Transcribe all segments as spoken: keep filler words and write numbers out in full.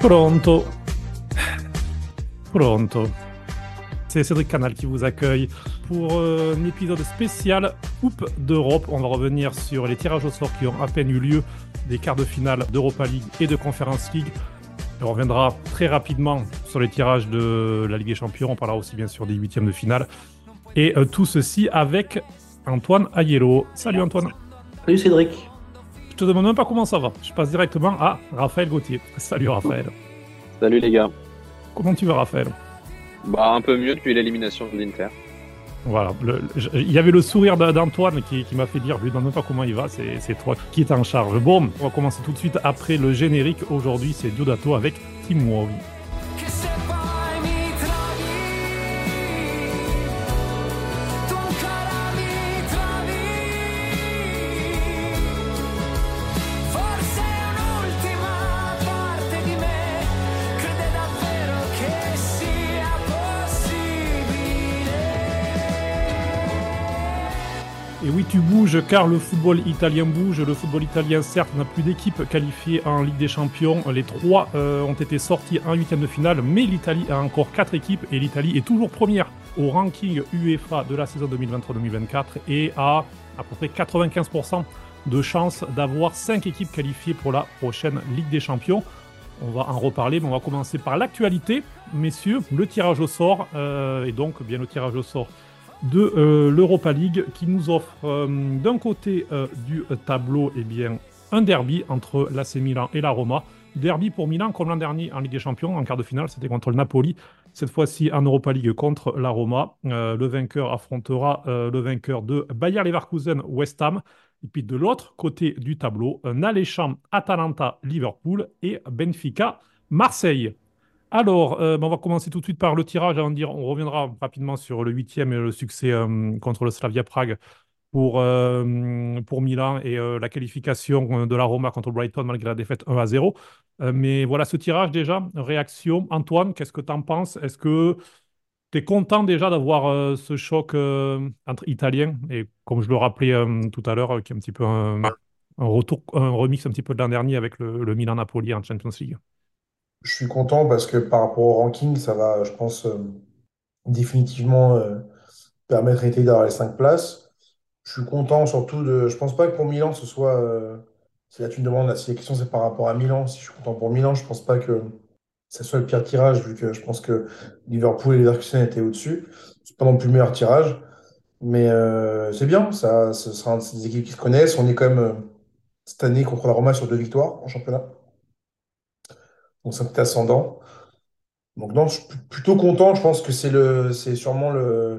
Pronto, pronto. C'est Cédric Canal qui vous accueille pour euh, un épisode spécial Coupe d'Europe. On va revenir sur les tirages au sort qui ont à peine eu lieu des quarts de finale d'Europa League et de Conference League. Et on reviendra très rapidement sur les tirages de la Ligue des Champions. On parlera aussi bien sûr des huitièmes de finale. Et euh, tout ceci avec Antoine Aiello. Salut Antoine. Salut Cédric. Je te demande même pas comment ça va. Je passe directement à Raphaël Gauthier. Salut Raphaël. Salut les gars. Comment tu vas Raphaël? Bah un peu mieux depuis l'élimination de l'Inter. Voilà, le- le- il y avait le sourire d'A- d'Antoine qui, qui m'a fait dire, je lui demande même pas comment il va, c'est c'est toi qui es en charge. Bon, on va commencer tout de suite après le générique. Aujourd'hui, c'est Diodato avec Team Wow. Che se poi mi trovi, tu ancora mi trovi, forse un'ultima parte di me crede davvero che sia possibile. Et oui, tu bouges car le football italien bouge. Le football italien, certes, n'a plus d'équipe qualifiée en Ligue des Champions. Les trois euh, ont été sortis en huitième de finale, mais l'Italie a encore quatre équipes et l'Italie est toujours première au ranking UEFA de la saison deux mille vingt-trois deux mille vingt-quatre et a à peu près quatre-vingt-quinze pour cent de chances d'avoir cinq équipes qualifiées pour la prochaine Ligue des Champions. On va en reparler, mais on va commencer par l'actualité. Messieurs, le tirage au sort, euh, et donc bien le tirage au sort de euh, l'Europa League qui nous offre euh, d'un côté euh, du tableau eh bien, un derby entre l'A C Milan et la Roma. Derby pour Milan comme l'an dernier en Ligue des Champions, en quart de finale, c'était contre le Napoli. Cette fois-ci en Europa League contre la Roma. Euh, le vainqueur affrontera euh, le vainqueur de Bayer Leverkusen West Ham. Et puis de l'autre côté du tableau, un alléchant Atalanta Liverpool et Benfica Marseille. Alors, euh, ben, on va commencer tout de suite par le tirage avant de dire, on reviendra rapidement sur le huitième et le succès euh, contre le Slavia Prague pour, euh, pour Milan et euh, la qualification de la Roma contre Brighton malgré la défaite un à zéro. Euh, mais voilà ce tirage déjà, réaction. Antoine, qu'est-ce que tu en penses? Est-ce que tu es content déjà d'avoir euh, ce choc euh, entre Italiens et comme je le rappelais euh, tout à l'heure, euh, qui est un petit peu un, un retour, un remix un petit peu de l'an dernier avec le, le Milan-Napoli en Champions League? Je suis content parce que par rapport au ranking, ça va, je pense, euh, définitivement euh, permettre à l'Italie d'avoir les cinq places. Je suis content surtout de. Je pense pas que pour Milan, ce soit. Euh, si là tu me demandes, si la question c'est par rapport à Milan, si je suis content pour Milan, je pense pas que ça soit le pire tirage, vu que je pense que Liverpool et Leverkusen étaient au-dessus. C'est pas non plus le meilleur tirage, mais euh, c'est bien. Ça, ce sera c'est des équipes qui se connaissent. On est quand même euh, cette année contre la Roma sur deux victoires en championnat. Donc c'est un petit ascendant. Donc non, je suis plutôt content. Je pense que c'est le, c'est sûrement le,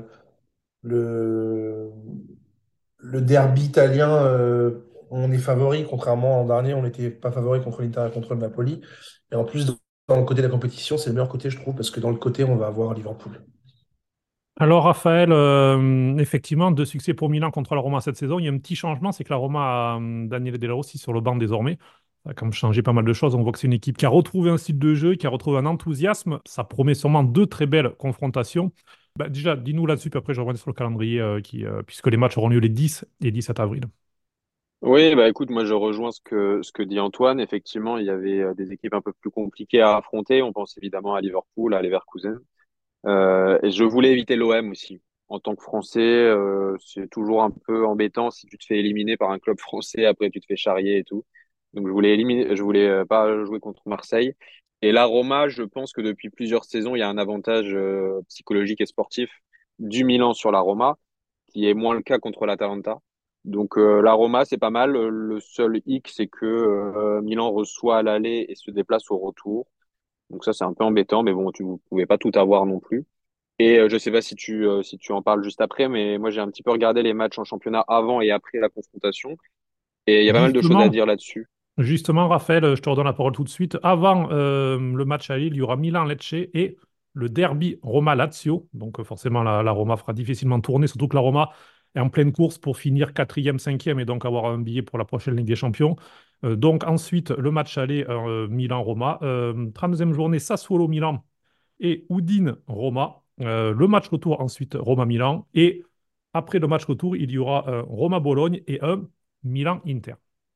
le, le derby italien. Euh, on est favori, contrairement à l'an dernier, on n'était pas favori contre l'Inter et contre le Napoli. Et en plus, dans le côté de la compétition, c'est le meilleur côté, je trouve, parce que dans le côté, on va avoir Liverpool. Alors Raphaël, euh, effectivement, deux succès pour Milan contre la Roma cette saison. Il y a un petit changement, c'est que la Roma a euh, Daniele De Rossi sur le banc désormais. Ça a quand même changé pas mal de choses. On voit que c'est une équipe qui a retrouvé un style de jeu, qui a retrouvé un enthousiasme. Ça promet sûrement deux très belles confrontations. Bah, déjà, dis-nous là-dessus, puis après je reviens sur le calendrier, euh, qui, euh, puisque les matchs auront lieu les dix et dix-sept avril. Oui, bah écoute, moi je rejoins ce que ce que dit Antoine. Effectivement, il y avait euh, des équipes un peu plus compliquées à affronter. On pense évidemment à Liverpool, à Leverkusen. Euh, et je voulais éviter l'O M aussi. En tant que Français, euh, c'est toujours un peu embêtant si tu te fais éliminer par un club français, après tu te fais charrier et tout. Donc je voulais éliminer, je voulais euh, pas jouer contre Marseille. Et la Roma, je pense que depuis plusieurs saisons, il y a un avantage euh, psychologique et sportif du Milan sur la Roma, qui est moins le cas contre l'Atalanta. Donc euh, la Roma, c'est pas mal. Le seul hic, c'est que euh, Milan reçoit à l'aller et se déplace au retour. Donc ça, c'est un peu embêtant, mais bon, tu ne pouvais pas tout avoir non plus. Et euh, je sais pas si tu, euh, si tu en parles juste après, mais moi j'ai un petit peu regardé les matchs en championnat avant et après la confrontation. Et il y a pas mal de choses à Justement, dire là-dessus. Justement, Raphaël, je te redonne la parole tout de suite. Avant euh, le match à Lille, il y aura Milan-Lecce et le derby Roma-Lazio. Donc euh, forcément, la, la Roma fera difficilement tourner, surtout que la Roma est en pleine course pour finir quatrième, cinquième et donc avoir un billet pour la prochaine Ligue des Champions. Euh, donc ensuite, le match aller euh, Milan-Roma. Euh, trente-deuxième journée, Sassuolo-Milan et Udine-Roma. Euh, le match retour ensuite Roma-Milan. Et après le match retour, il y aura un Roma-Bologne et un Milan-Inter.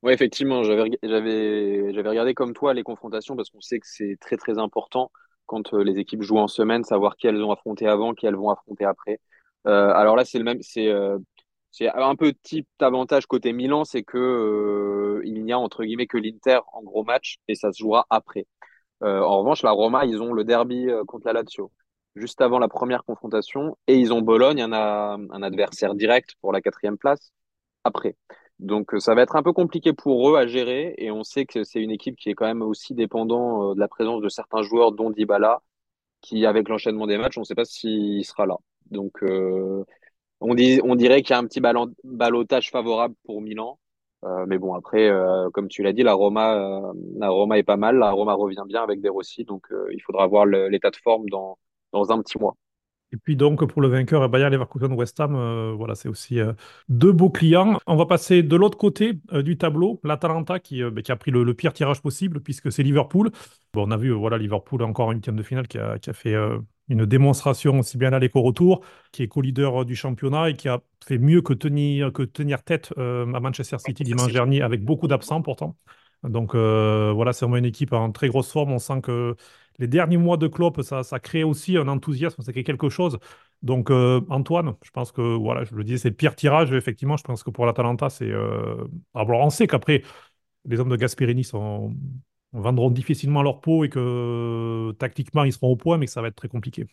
Ouais, effectivement, j'avais reg- j'avais j'avais regardé comme toi les confrontations parce qu'on sait que c'est très très important quand euh, les équipes jouent en semaine, savoir qui elles ont affronté avant, qui elles vont affronter après. Euh, alors là, c'est le même, c'est euh, c'est un peu type avantage côté Milan, c'est que euh, il n'y a entre guillemets que l'Inter en gros match et ça se jouera après. Euh, en revanche, la Roma, ils ont le derby euh, contre la Lazio juste avant la première confrontation et ils ont Bologne, un, a- un adversaire direct pour la quatrième place après. Donc euh, ça va être un peu compliqué pour eux à gérer et on sait que c'est une équipe qui est quand même aussi dépendant euh, de la présence de certains joueurs, dont Dybala, qui avec l'enchaînement des matchs, on ne sait pas s'il sera là. Donc euh, on dit, on dirait qu'il y a un petit ballon- ballottage favorable pour Milan. Euh, mais bon, après, euh, comme tu l'as dit, la Roma, euh, la Roma est pas mal. La Roma revient bien avec De Rossi, donc euh, il faudra voir le- l'état de forme dans, dans un petit mois. Et puis donc pour le vainqueur, Bayer Leverkusen West Ham, euh, voilà, c'est aussi euh, deux beaux clients. On va passer de l'autre côté euh, du tableau, l'Atalanta qui, euh, bah, qui a pris le, le pire tirage possible puisque c'est Liverpool. Bon, on a vu euh, voilà Liverpool encore en huitième de finale qui a, qui a fait euh, une démonstration aussi bien à l'aller qu'au retour, qui est co-leader euh, du championnat et qui a fait mieux que tenir, que tenir tête euh, à Manchester City dimanche dernier avec beaucoup d'absents pourtant. Donc euh, voilà, c'est vraiment une équipe en très grosse forme. On sent que les derniers mois de Klopp, ça, ça crée aussi un enthousiasme, ça crée quelque chose. Donc, euh, Antoine, je pense que, voilà, je le disais, c'est le pire tirage. Effectivement, je pense que pour l'Atalanta, c'est. euh, Alors, on sait qu'après, les hommes de Gasperini sont... vendront difficilement leur peau et que tactiquement, ils seront au point, mais que ça va être très compliqué.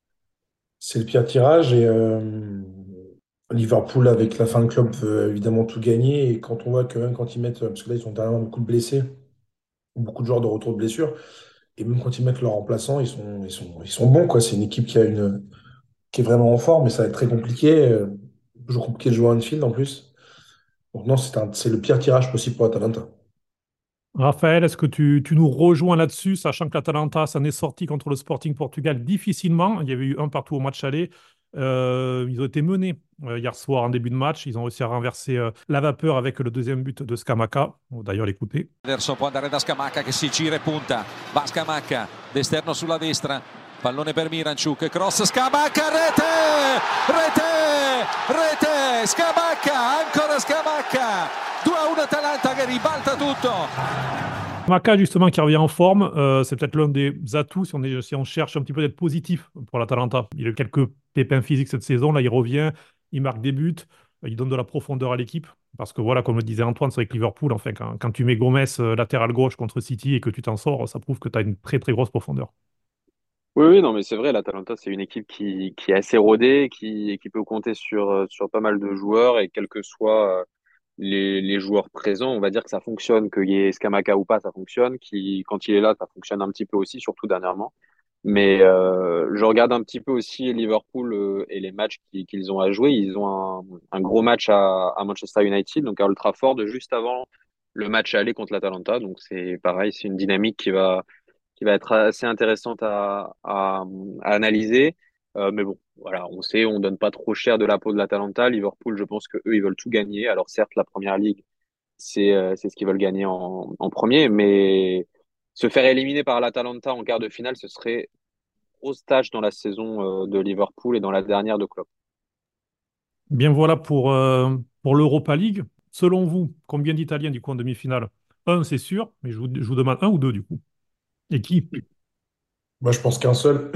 C'est le pire tirage et euh, Liverpool, avec la fin de club, veut évidemment tout gagner. Et quand on voit que même quand ils mettent, parce que là, ils ont dernièrement beaucoup de blessés, beaucoup de joueurs de retour de blessure, et même quand ils mettent leurs remplaçants, ils sont, ils sont, ils sont bons, quoi. C'est une équipe qui a une, qui est vraiment en forme, mais ça va être très compliqué. euh, Toujours compliqué de jouer à Anfield en plus. Donc, non, c'est un- c'est le pire tirage possible pour Atalanta. Raphaël, est-ce que tu, tu nous rejoins là-dessus, sachant que l'Atalanta s'en est sorti contre le Sporting Portugal difficilement. Il y avait eu un partout au match aller. Euh, ils ont été menés euh, hier soir en début de match. Ils ont réussi à renverser euh, la vapeur avec le deuxième but de Scamacca. On va d'ailleurs l'écouter. Ederson può andare da Scamacca che si gira e punta, va Scamacca, d'esterno sulla destra, pallone per Miranchuk, cross Scamacca, rete, rete, rete, Scamacca, ancora Scamacca, due a uno Atalanta che ribalta tutto. Maka, justement, qui revient en forme, euh, c'est peut-être l'un des atouts si on, est, si on cherche un petit peu d'être positif pour l'Atalanta. Il a eu quelques pépins physiques cette saison. Là, il revient, il marque des buts, il donne de la profondeur à l'équipe. Parce que voilà, comme le disait Antoine, c'est avec Liverpool, enfin, quand, quand tu mets Gomez euh, latéral gauche contre City et que tu t'en sors, ça prouve que tu as une très très grosse profondeur. Oui, oui, non, mais c'est vrai, l'Atalanta, c'est une équipe qui, qui est assez rodée, qui, qui peut compter sur, euh, sur pas mal de joueurs et quels que soient euh, les, les joueurs présents, on va dire que ça fonctionne, qu'il y ait Scamacca ou pas, ça fonctionne, qui, quand il est là, ça fonctionne un petit peu aussi, surtout dernièrement. Mais euh, je regarde un petit peu aussi Liverpool euh, et les matchs qui- qu'ils ont à jouer. Ils ont un, un gros match à, à Manchester United, donc à Old Trafford, juste avant le match aller contre l'Atalanta. Donc c'est pareil, c'est une dynamique qui va qui va être assez intéressante à, à, à analyser. Euh, mais bon, voilà, on sait, on donne pas trop cher de la peau de l'Atalanta. Liverpool, je pense que eux, ils veulent tout gagner. Alors certes, la Première Ligue, c'est euh, c'est ce qu'ils veulent gagner en, en premier, mais se faire éliminer par l'Atalanta en quart de finale, ce serait grosse tâche dans la saison euh, de Liverpool et dans la dernière de Klopp. Bien voilà pour, euh, pour l'Europa League. Selon vous, combien d'Italiens du coup en demi-finale? Un, c'est sûr, mais je vous, je vous demande un ou deux du coup. Et qui? Moi, je pense qu'un seul.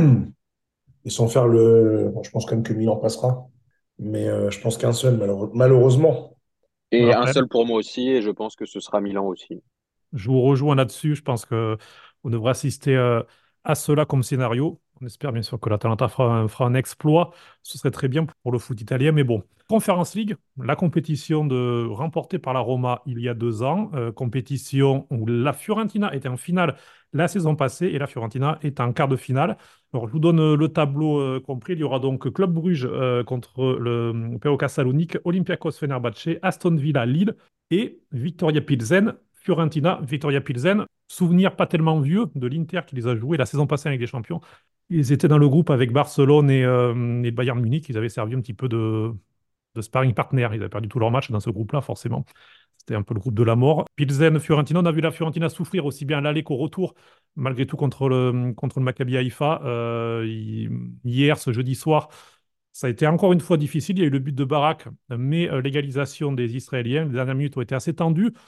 Et sans faire le. Bon, je pense quand même que Milan passera. Mais euh, je pense qu'un seul, malheureux- malheureusement. Et un Raphaël? seul pour moi aussi, et je pense que ce sera Milan aussi. Je vous rejoins là-dessus. Je pense que on devrait assister euh, à cela comme scénario. On espère bien sûr que l'Atalanta fera un, fera un exploit. Ce serait très bien pour le foot italien. Mais bon, Conference League, la compétition de, remportée par la Roma il y a deux ans. Euh, compétition où la Fiorentina était en finale la saison passée et la Fiorentina est en quart de finale. Alors, je vous donne euh, le tableau euh, compris. Il y aura donc Club Bruges euh, contre le P O K Salonique, Olympiakos Fenerbahçe, Aston Villa Lille et Victoria Pilsen Fiorentina, Victoria Pilsen, souvenir pas tellement vieux de l'Inter qui les a joués la saison passée avec des champions. Ils étaient dans le groupe avec Barcelone et, euh, et Bayern Munich. Ils avaient servi un petit peu de, de sparring partner. Ils avaient perdu tous leurs matchs dans ce groupe-là, forcément. C'était un peu le groupe de la mort. Pilsen, Fiorentina, on a vu la Fiorentina souffrir aussi bien à l'aller qu'au retour, malgré tout contre le, contre le Maccabi Haïfa. Euh, il- hier, ce jeudi soir, ça a été encore une fois difficile. Il y a eu le but de Barak, mais euh, l'égalisation des Israéliens. Les dernières minutes ont été assez tendues.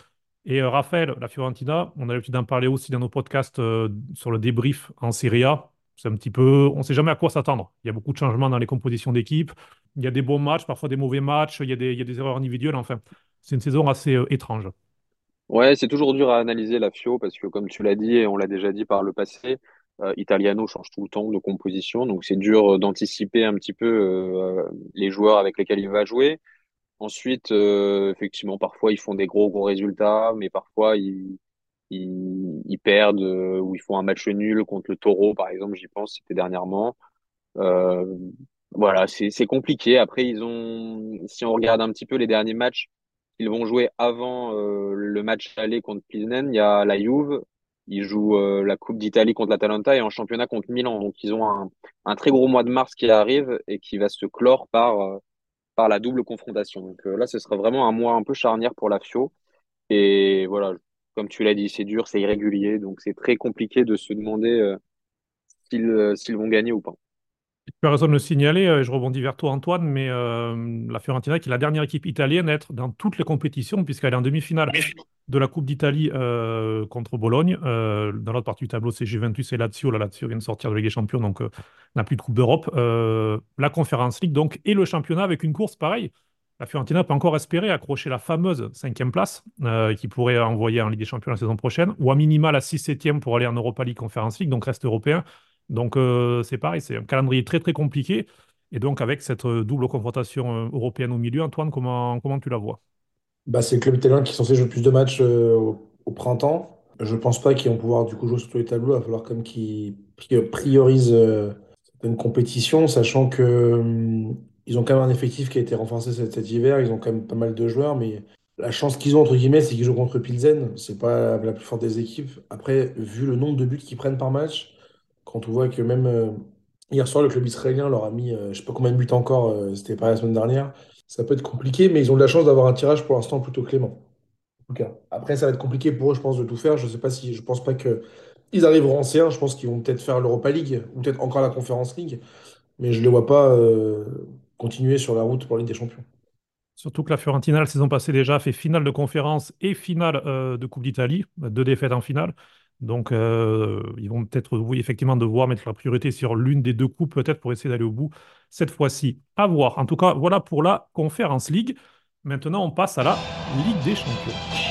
Et euh, Raphaël, la Fiorentina, on a l'habitude d'en parler aussi dans nos podcasts euh, sur le débrief en Serie A. C'est un petit peu, on ne sait jamais à quoi s'attendre. Il y a beaucoup de changements dans les compositions d'équipe. Il y a des bons matchs, parfois des mauvais matchs. Il y a des, il y a des erreurs individuelles. Enfin, c'est une saison assez euh, étrange. Ouais, c'est toujours dur à analyser la Fio parce que comme tu l'as dit et on l'a déjà dit par le passé, euh, Italiano change tout le temps de composition, donc c'est dur euh, d'anticiper un petit peu euh, les joueurs avec lesquels il va jouer. Ensuite, euh, effectivement, parfois ils font des gros gros résultats, mais parfois ils ils, ils perdent euh, ou ils font un match nul contre le Taureau, par exemple, j'y pense, c'était dernièrement. Euh, voilà, c'est c'est compliqué. Après, ils ont, si on regarde un petit peu les derniers matchs qu'ils vont jouer avant euh, le match aller contre Pilsen, il y a la Juve, ils jouent euh, la Coupe d'Italie contre l'Atalanta et en championnat contre Milan. Donc, ils ont un, un très gros mois de mars qui arrive et qui va se clore par euh, par la double confrontation. Donc euh, là, ce sera vraiment un mois un peu charnière pour la Fio. Et voilà, comme tu l'as dit, c'est dur, c'est irrégulier, donc c'est très compliqué de se demander euh, s'ils euh, s'ils vont gagner ou pas. Tu as raison de le signaler, euh, je rebondis vers toi Antoine, mais euh, la Fiorentina qui est la dernière équipe italienne à être dans toutes les compétitions puisqu'elle est en demi-finale de la Coupe d'Italie euh, contre Bologne. Euh, dans l'autre partie du tableau, c'est Juventus et Lazio. La Lazio vient de sortir de Ligue des Champions, donc euh, n'a plus de Coupe d'Europe. Euh, la Conference League donc et le championnat avec une course pareille. La Fiorentina peut encore espérer accrocher la fameuse cinquième place euh, qui pourrait envoyer en Ligue des Champions la saison prochaine, ou à minima la six septième pour aller en Europa League Conference League, donc reste européen. Donc euh, c'est pareil, c'est un calendrier très très compliqué. Et donc avec cette euh, double confrontation euh, européenne au milieu, Antoine, comment, comment tu la vois? Bah, c'est le club italien qui est censé jouer le plus de matchs euh, au, au printemps. Je pense pas qu'ils vont pouvoir du coup jouer sur tous les tableaux. Il va falloir comme qu'ils pri- priorisent euh, certaines compétitions, sachant que hum, ils ont quand même un effectif qui a été renforcé cet, cet hiver. Ils ont quand même pas mal de joueurs, mais la chance qu'ils ont entre guillemets, c'est qu'ils jouent contre Pilsen. C'est pas la plus forte des équipes. Après, vu le nombre de buts qu'ils prennent par match, quand on voit que même euh, hier soir le club israélien leur a mis, euh, je sais pas combien de buts encore, euh, c'était pas la semaine dernière. Ça peut être compliqué, mais ils ont de la chance d'avoir un tirage pour l'instant plutôt clément. En tout cas. Après, ça va être compliqué pour eux, je pense, de tout faire. Je sais pas si, je pense pas que ils arriveront en C un. Je pense qu'ils vont peut-être faire l'Europa League ou peut-être encore la Conference League, mais je les vois pas euh, continuer sur la route pour la Ligue des Champions. Surtout que la Fiorentina, la saison passée déjà, a fait finale de conférence et finale euh, de Coupe d'Italie, deux défaites en finale. Donc euh, ils vont peut-être, oui, effectivement, devoir mettre la priorité sur l'une des deux coupes, peut-être pour essayer d'aller au bout cette fois-ci. À voir. En tout cas, voilà pour la Conference League. Maintenant, on passe à la Ligue des Champions.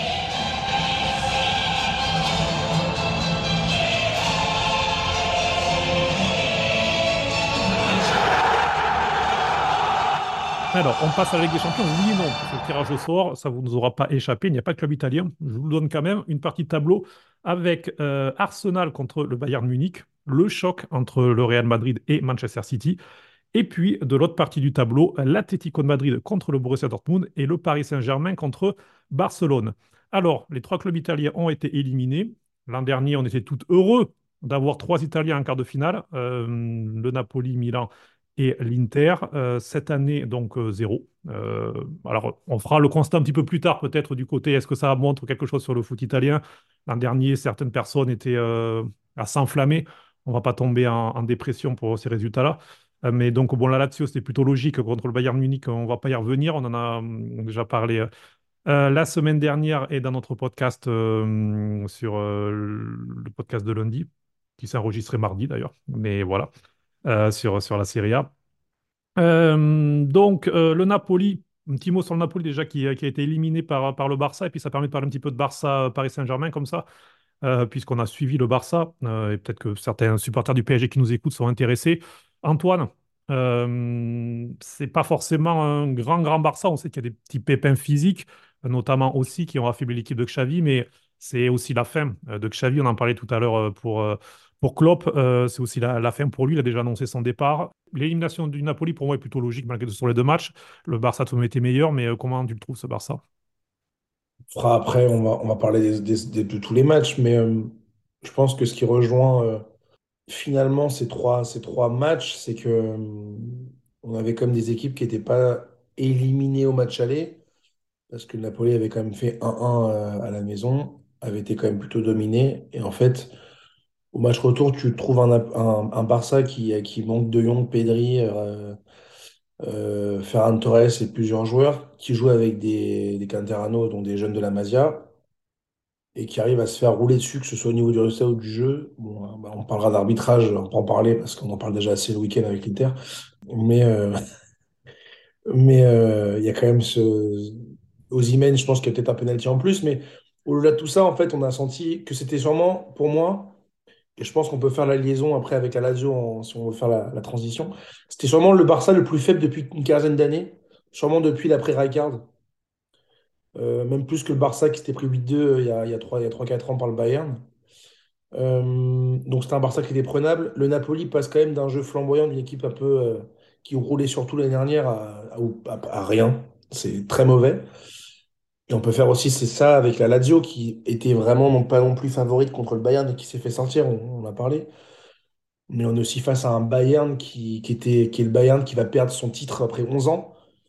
Alors, on passe à la Ligue des Champions, oui et non. Parce que le tirage au sort, ça ne vous aura pas échappé. Il n'y a pas de club italien. Je vous donne quand même une partie de tableau avec euh, Arsenal contre le Bayern Munich, le choc entre le Real Madrid et Manchester City. Et puis, de l'autre partie du tableau, l'Atlético de Madrid contre le Borussia Dortmund et le Paris Saint-Germain contre Barcelone. Alors, les trois clubs italiens ont été éliminés. L'an dernier, on était tous heureux d'avoir trois Italiens en quart de finale, euh, le Napoli, Milan et l'Inter. Euh, cette année, donc, euh, zéro. Euh, alors, on fera le constat un petit peu plus tard, peut-être du côté, est-ce que ça montre quelque chose sur le foot italien? L'an dernier, certaines personnes étaient euh, à s'enflammer. On ne va pas tomber en, en dépression pour ces résultats-là. Euh, Mais donc, bon, la Lazio, c'était plutôt logique contre le Bayern Munich. On ne va pas y revenir. On en a hum, déjà parlé euh, la semaine dernière et dans notre podcast euh, sur euh, le podcast de lundi, qui s'est enregistré mardi d'ailleurs. Mais voilà, euh, sur, sur la Serie A. Euh, donc, euh, le Napoli, un petit mot sur le Napoli déjà qui, qui a été éliminé par, par le Barça. Et puis, ça permet de parler un petit peu de Barça-Paris Saint-Germain comme ça euh, puisqu'on a suivi le Barça, euh, et peut-être que certains supporters du P S G qui nous écoutent sont intéressés. Antoine, euh, c'est pas forcément un grand, grand Barça. On sait qu'il y a des petits pépins physiques, euh, notamment aussi, qui ont affaibli l'équipe de Xavi, mais c'est aussi la fin euh, de Xavi. On en parlait tout à l'heure euh, pour, euh, pour Klopp. Euh, c'est aussi la, la fin pour lui. Il a déjà annoncé son départ. L'élimination du Napoli, pour moi, est plutôt logique, malgré tout, sur les deux matchs. Le Barça, tout de même, était meilleur, mais euh, comment tu le trouves, ce Barça? On fera après, on va, on va parler des- des- des- de tous les matchs, mais euh, je pense que ce qui rejoint euh, finalement ces trois, ces trois matchs, c'est que euh, on avait comme des équipes qui n'étaient pas éliminées au match aller, parce que le Napoli avait quand même fait un un euh, à la maison, avait été quand même plutôt dominé, et en fait. Au match retour, tu trouves un, un, un Barça qui, qui manque de Jong, Pedri, euh, euh, Ferran Torres et plusieurs joueurs qui jouent avec des, des Canterano, donc des jeunes de la Masia. et qui arrive à se faire rouler dessus, que ce soit au niveau du résultat ou du jeu. Bon, euh, bah, on parlera d'arbitrage, on peut en parler parce qu'on en parle déjà assez le week-end avec l'Inter. Mais euh, mais euh, il y a quand même ce. Osimhen, je pense qu'il y a peut-être un penalty en plus, mais au-delà de tout ça, en fait, on a senti que c'était sûrement, pour moi, et je pense qu'on peut faire la liaison après avec la Lazio en- si on veut faire la, la transition, c'était sûrement le Barça le plus faible depuis une quinzaine d'années, sûrement depuis l'après Rijkaard. Euh, même plus que le Barça qui s'était pris huit deux euh, il y a, il y a trois, il y a trois quatre ans par le Bayern. Euh, donc c'était un Barça qui était prenable. Le Napoli passe quand même d'un jeu flamboyant d'une équipe un peu euh, qui roulait surtout l'année dernière à, à- à- à rien. C'est très mauvais. Et on peut faire aussi c'est ça avec la Lazio qui était vraiment non, pas non plus favorite contre le Bayern et qui s'est fait sortir, on, on en a parlé. Mais on est aussi face à un Bayern qui, qui était, qui est le Bayern qui va perdre son titre après onze ans.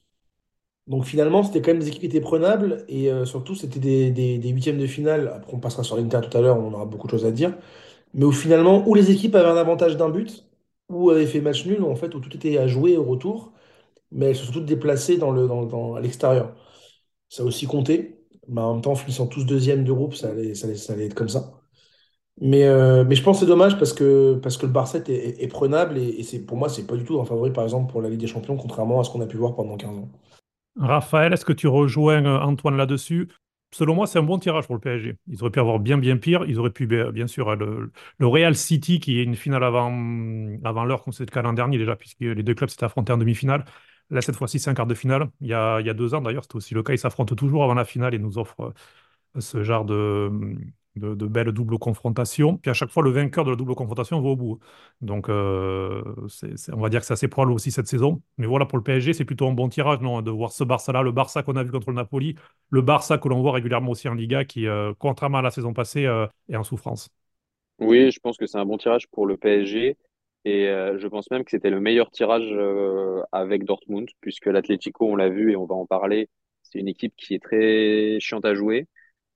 Donc finalement, c'était quand même des équipes qui étaient prenables et euh, surtout, c'était des, des, des huitièmes de finale. Après, on passera sur l'Inter tout à l'heure, on aura beaucoup de choses à dire. Mais où finalement, où les équipes avaient un avantage d'un but, ou avaient fait match nul, en fait, où tout était à jouer au retour, mais elles se sont toutes déplacées dans le, dans, dans- à l'extérieur. Ça a aussi compté, mais en même temps, en finissant tous deuxième de groupe, ça allait, ça allait, ça allait être comme ça. Mais, euh, mais je pense que c'est dommage parce que, parce que le Barça est, est- est prenable et, et c'est, pour moi, c'est pas du tout un favori, par exemple, pour la Ligue des Champions, contrairement à ce qu'on a pu voir pendant quinze ans. Raphaël, est-ce que tu rejoins euh, Antoine là-dessus? Selon moi, c'est un bon tirage pour le P S G. Ils auraient pu avoir bien, bien pire. Ils auraient pu, bien bien sûr, euh, le, le Real City, qui est une finale avant, avant l'heure, comme c'était le cas l'an dernier déjà, puisque les deux clubs s'étaient affrontés en demi-finale. Là, cette fois-ci, c'est un quart de finale. Il y a, il y a deux ans, d'ailleurs, c'était aussi le cas. Ils s'affrontent toujours avant la finale et nous offrent euh, ce genre de, de, de belle double confrontation. Puis à chaque fois, le vainqueur de la double confrontation va au bout. Donc, euh, c'est, c'est- on va dire que c'est assez probable aussi cette saison. Mais voilà, pour le P S G, c'est plutôt un bon tirage, non, de voir ce Barça-là, le Barça qu'on a vu contre le Napoli, le Barça que l'on voit régulièrement aussi en Liga, qui, euh, contrairement à la saison passée, euh, est en souffrance. Oui, je pense que c'est un bon tirage pour le P S G. Et euh, je pense même que c'était le meilleur tirage euh, avec Dortmund, puisque l'Atlético, on l'a vu et on va en parler, c'est une équipe qui est très chiante à jouer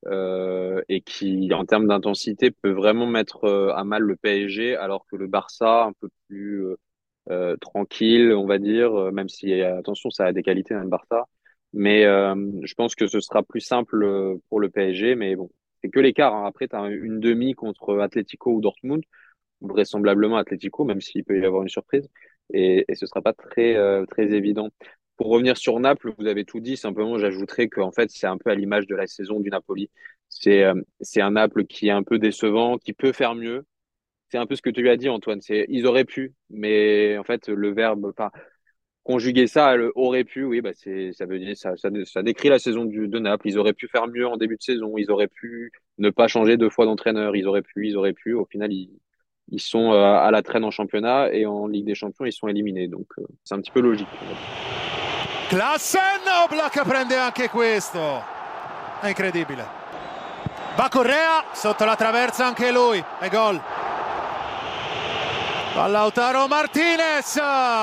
euh, et qui, en termes d'intensité, peut vraiment mettre euh, à mal le P S G, alors que le Barça, un peu plus euh, euh, tranquille, on va dire, euh, même si, euh, attention, ça a des qualités, hein, le Barça. Mais euh, je pense que ce sera plus simple euh, pour le P S G, mais bon, c'est que l'écart, hein. Après, tu as une demi contre Atlético ou Dortmund, vraisemblablement Atlético, même s'il peut y avoir une surprise, et, et ce sera pas très, euh, très évident. Pour revenir sur Naples, vous avez tout dit, simplement j'ajouterais qu'en fait, c'est un peu à l'image de la saison du Napoli. C'est euh, c'est un Naples qui est un peu décevant, qui peut faire mieux. C'est un peu ce que tu lui as dit, Antoine. C'est ils auraient pu, mais en fait, le verbe, enfin, conjuguer ça à le aurait pu, oui, bah c'est ça veut dire ça, ça, ça décrit la saison du, de Naples. Ils auraient pu faire mieux en début de saison. Ils auraient pu ne pas changer deux fois d'entraîneur. Ils auraient pu, ils auraient pu. Au final, ils ils sont euh, à la traîne en championnat et en Ligue des Champions, ils sont éliminés. Donc, euh, c'est un petit peu logique, on va dire. Klassen, Oblak prende anche questo. È incredibile. Va Correa, sotto la traversa anche lui. E gol. Va Lautaro Martinez.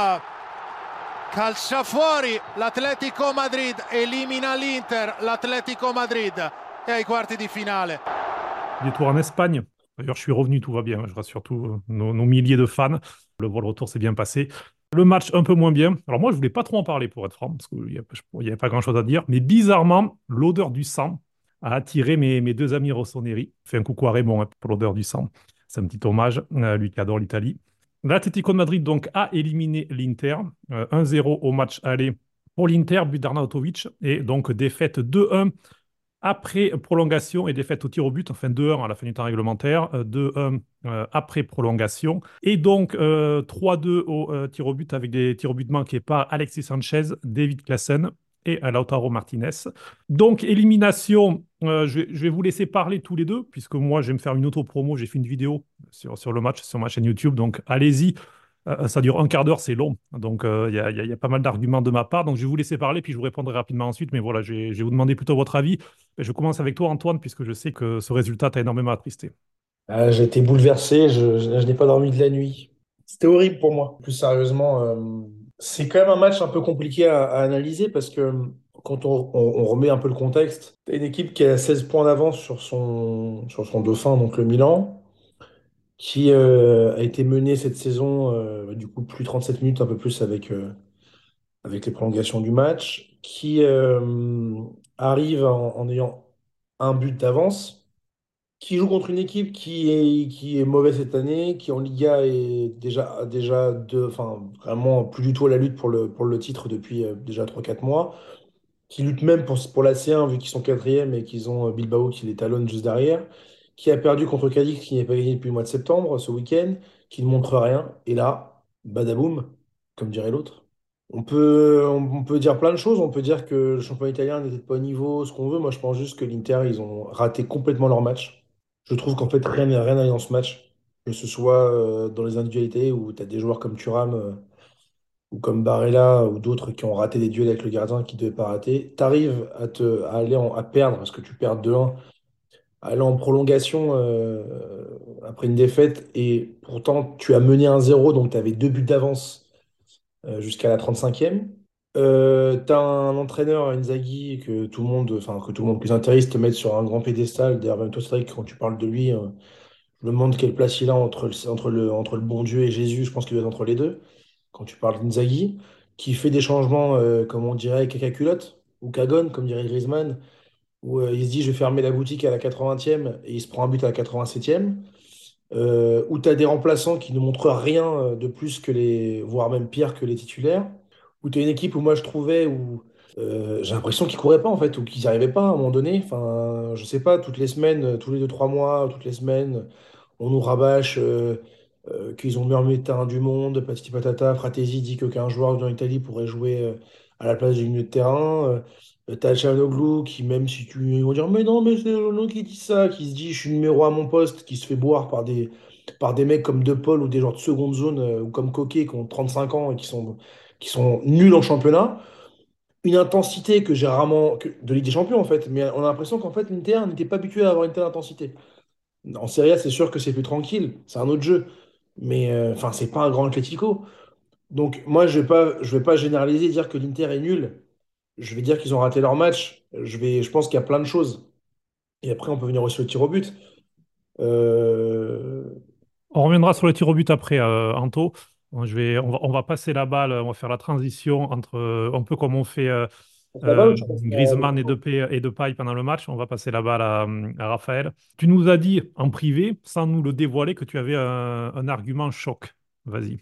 Calcia fuori l'Atletico Madrid, elimina l'Inter, l'Atletico Madrid è ai quarti di finale. Des tours en Espagne. D'ailleurs, je suis revenu, tout va bien. Je rassure tous euh, nos, nos milliers de fans. Le vol retour s'est bien passé. Le match un peu moins bien. Alors moi, je voulais pas trop en parler pour être franc, parce qu'il n'y avait pas grand-chose à dire. Mais bizarrement, l'odeur du sang a attiré mes, mes deux amis rossoneri. Fais un coucou à Raymond hein, pour l'odeur du sang. C'est un petit hommage à lui qui adore l'Italie. L'Atlético de Madrid donc a éliminé l'Inter. Euh, un zéro au match aller pour l'Inter, but d'Arnautovic. Et donc défaite deux un après prolongation et défaite au tir au but, enfin deux un à la fin du temps réglementaire, euh, deux un euh, après prolongation. Et donc euh, trois deux au euh, tir au but avec des tirs au but manqués par Alexis Sanchez, David Klassen et euh, Lautaro Martinez. Donc élimination, euh, je vais, je vais vous laisser parler tous les deux, puisque moi je vais me faire une auto-promo, j'ai fait une vidéo sur, sur le match sur ma chaîne YouTube, donc allez-y. Euh, ça dure un quart d'heure, c'est long. Donc, euh, il y a, il y a- il y a pas mal d'arguments de ma part. Donc, je vais vous laisser parler, puis je vous répondrai rapidement ensuite. Mais voilà, je vais, je vais vous demander plutôt votre avis. Et je commence avec toi, Antoine, puisque je sais que ce résultat t'a énormément attristé. Ah, j'ai été bouleversé, je, je- je n'ai pas dormi de la nuit. C'était horrible pour moi. Plus sérieusement, euh, c'est quand même un match un peu compliqué à, à analyser parce que quand on, on- on remet un peu le contexte, t'as une équipe qui a seize points d'avance sur son, sur son dauphin, donc le Milan, qui euh, a été menée cette saison, euh, du coup, plus trente-sept minutes, un peu plus avec, euh, avec les prolongations du match, qui euh, arrive en, en ayant un but d'avance qui joue contre une équipe qui est, qui est mauvaise cette année, qui en Liga est déjà, déjà de, enfin, vraiment plus du tout à la lutte pour le, pour le titre depuis euh, déjà trois quatre mois, qui lutte même pour, pour la C un vu qu'ils sont quatrième et qu'ils ont euh, Bilbao qui les talonne juste derrière, qui a perdu contre Cadix qui n'est pas gagné depuis le mois de septembre ce week-end, qui ne montre rien. Et là, badaboum, comme dirait l'autre. On peut, on, on peut dire plein de choses. On peut dire que le championnat italien n'était pas au niveau, ce qu'on veut. Moi, je pense juste que l'Inter, ils ont raté complètement leur match. Je trouve qu'en fait, rien n'est rien n'est dans ce match. Que ce soit euh, dans les individualités où tu as des joueurs comme Thuram euh, ou comme Barella ou d'autres qui ont raté des duels avec le gardien qui ne devaient pas rater. Tu arrives à, te, à aller en- à perdre parce que tu perds deux un, à aller en prolongation euh, après une défaite et pourtant tu as mené un zéro donc tu avais deux buts d'avance euh, jusqu'à la trente-cinquième. Euh, tu as un entraîneur, Inzaghi, que tout le monde, enfin que tout le monde, que les intéristes te mettent sur un grand pédestal. D'ailleurs, même toi, c'est vrai que quand tu parles de lui, euh, je me demande quelle place il a entre le, entre le, entre le bon Dieu et Jésus. Je pense qu'il doit être entre les deux. Quand tu parles d'Inzaghi, qui fait des changements, euh, comme on dirait, caca culotte, ou cagone, comme dirait Griezmann, où euh, il se dit je vais fermer la boutique à la quatre-vingtième et il se prend un but à la quatre-vingt-septième. Euh, où tu as des remplaçants qui ne montrent rien euh, de plus que les, voire même pire que les titulaires. Où tu as une équipe où moi je trouvais où euh, j'ai l'impression qu'ils couraient pas en fait, ou qu'ils n'y arrivaient pas à un moment donné. Enfin, je sais pas, toutes les semaines, euh, tous les deux, trois mois, toutes les semaines, on nous rabâche euh, euh, qu'ils ont le meilleur milieu de terrain du monde, patati patata. Fratesi dit qu'aucun joueur dans l'Italie pourrait jouer euh, à la place du milieu de terrain. Euh, t'as Çalhanoğlu qui, même si tu ils vont dire, mais non, mais c'est Çalhanoğlu qui dit ça, qui se dit, je suis numéro un à mon poste, qui se fait boire par des, par des mecs comme De Paul ou des joueurs de seconde zone euh, ou comme Coquet qui ont trente-cinq ans et qui sont, qui sont nuls en championnat. Une intensité que j'ai rarement, que- de Ligue des Champions en fait, mais on a l'impression qu'en fait l'Inter n'était pas habitué à avoir une telle intensité. En Serie A, c'est sûr que c'est plus tranquille, c'est un autre jeu, mais euh, enfin, c'est pas un grand Atlético. Donc moi, je vais pas, je vais pas généraliser et dire que l'Inter est nul. Je vais dire qu'ils ont raté leur match. Je vais, je pense qu'il y a plein de choses. Et après, on peut venir aussi au tir au but. Euh, On reviendra sur les tirs au but après, euh, Anto. Bon, Je vais, on va, on va passer la balle, on va faire la transition entre, euh, un peu comme on fait euh, Ça va euh, ou tu restes Griezmann et à- Depay, et Depay pendant le match. On va passer la balle à, à Raphaël. Tu nous as dit en privé, sans nous le dévoiler, que tu avais un, un argument choc. Vas-y.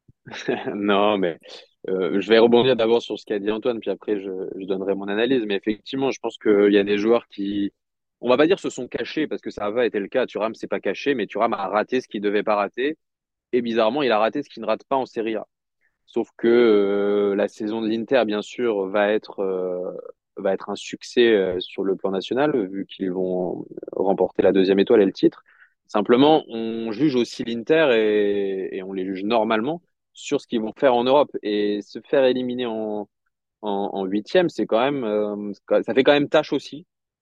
Non, mais euh, je vais rebondir d'abord sur ce qu'a dit Antoine, puis après je, je donnerai mon analyse. Mais effectivement, je pense qu'il y a des joueurs qui, on va pas dire se sont cachés, parce que ça va été le cas. Thuram s'est pas caché, mais Thuram a raté ce qu'il devait pas rater. Et bizarrement, il a raté ce qu'il ne rate pas en Serie A. Sauf que euh, la saison de l'Inter, bien sûr, va être, euh, va être un succès euh, sur le plan national, vu qu'ils vont remporter la deuxième étoile et le titre. Simplement, on juge aussi l'Inter et, et on les juge normalement sur ce qu'ils vont faire en Europe. Et se faire éliminer en, en, en huitième, c'est quand même, euh, ça fait quand même tâche aussi.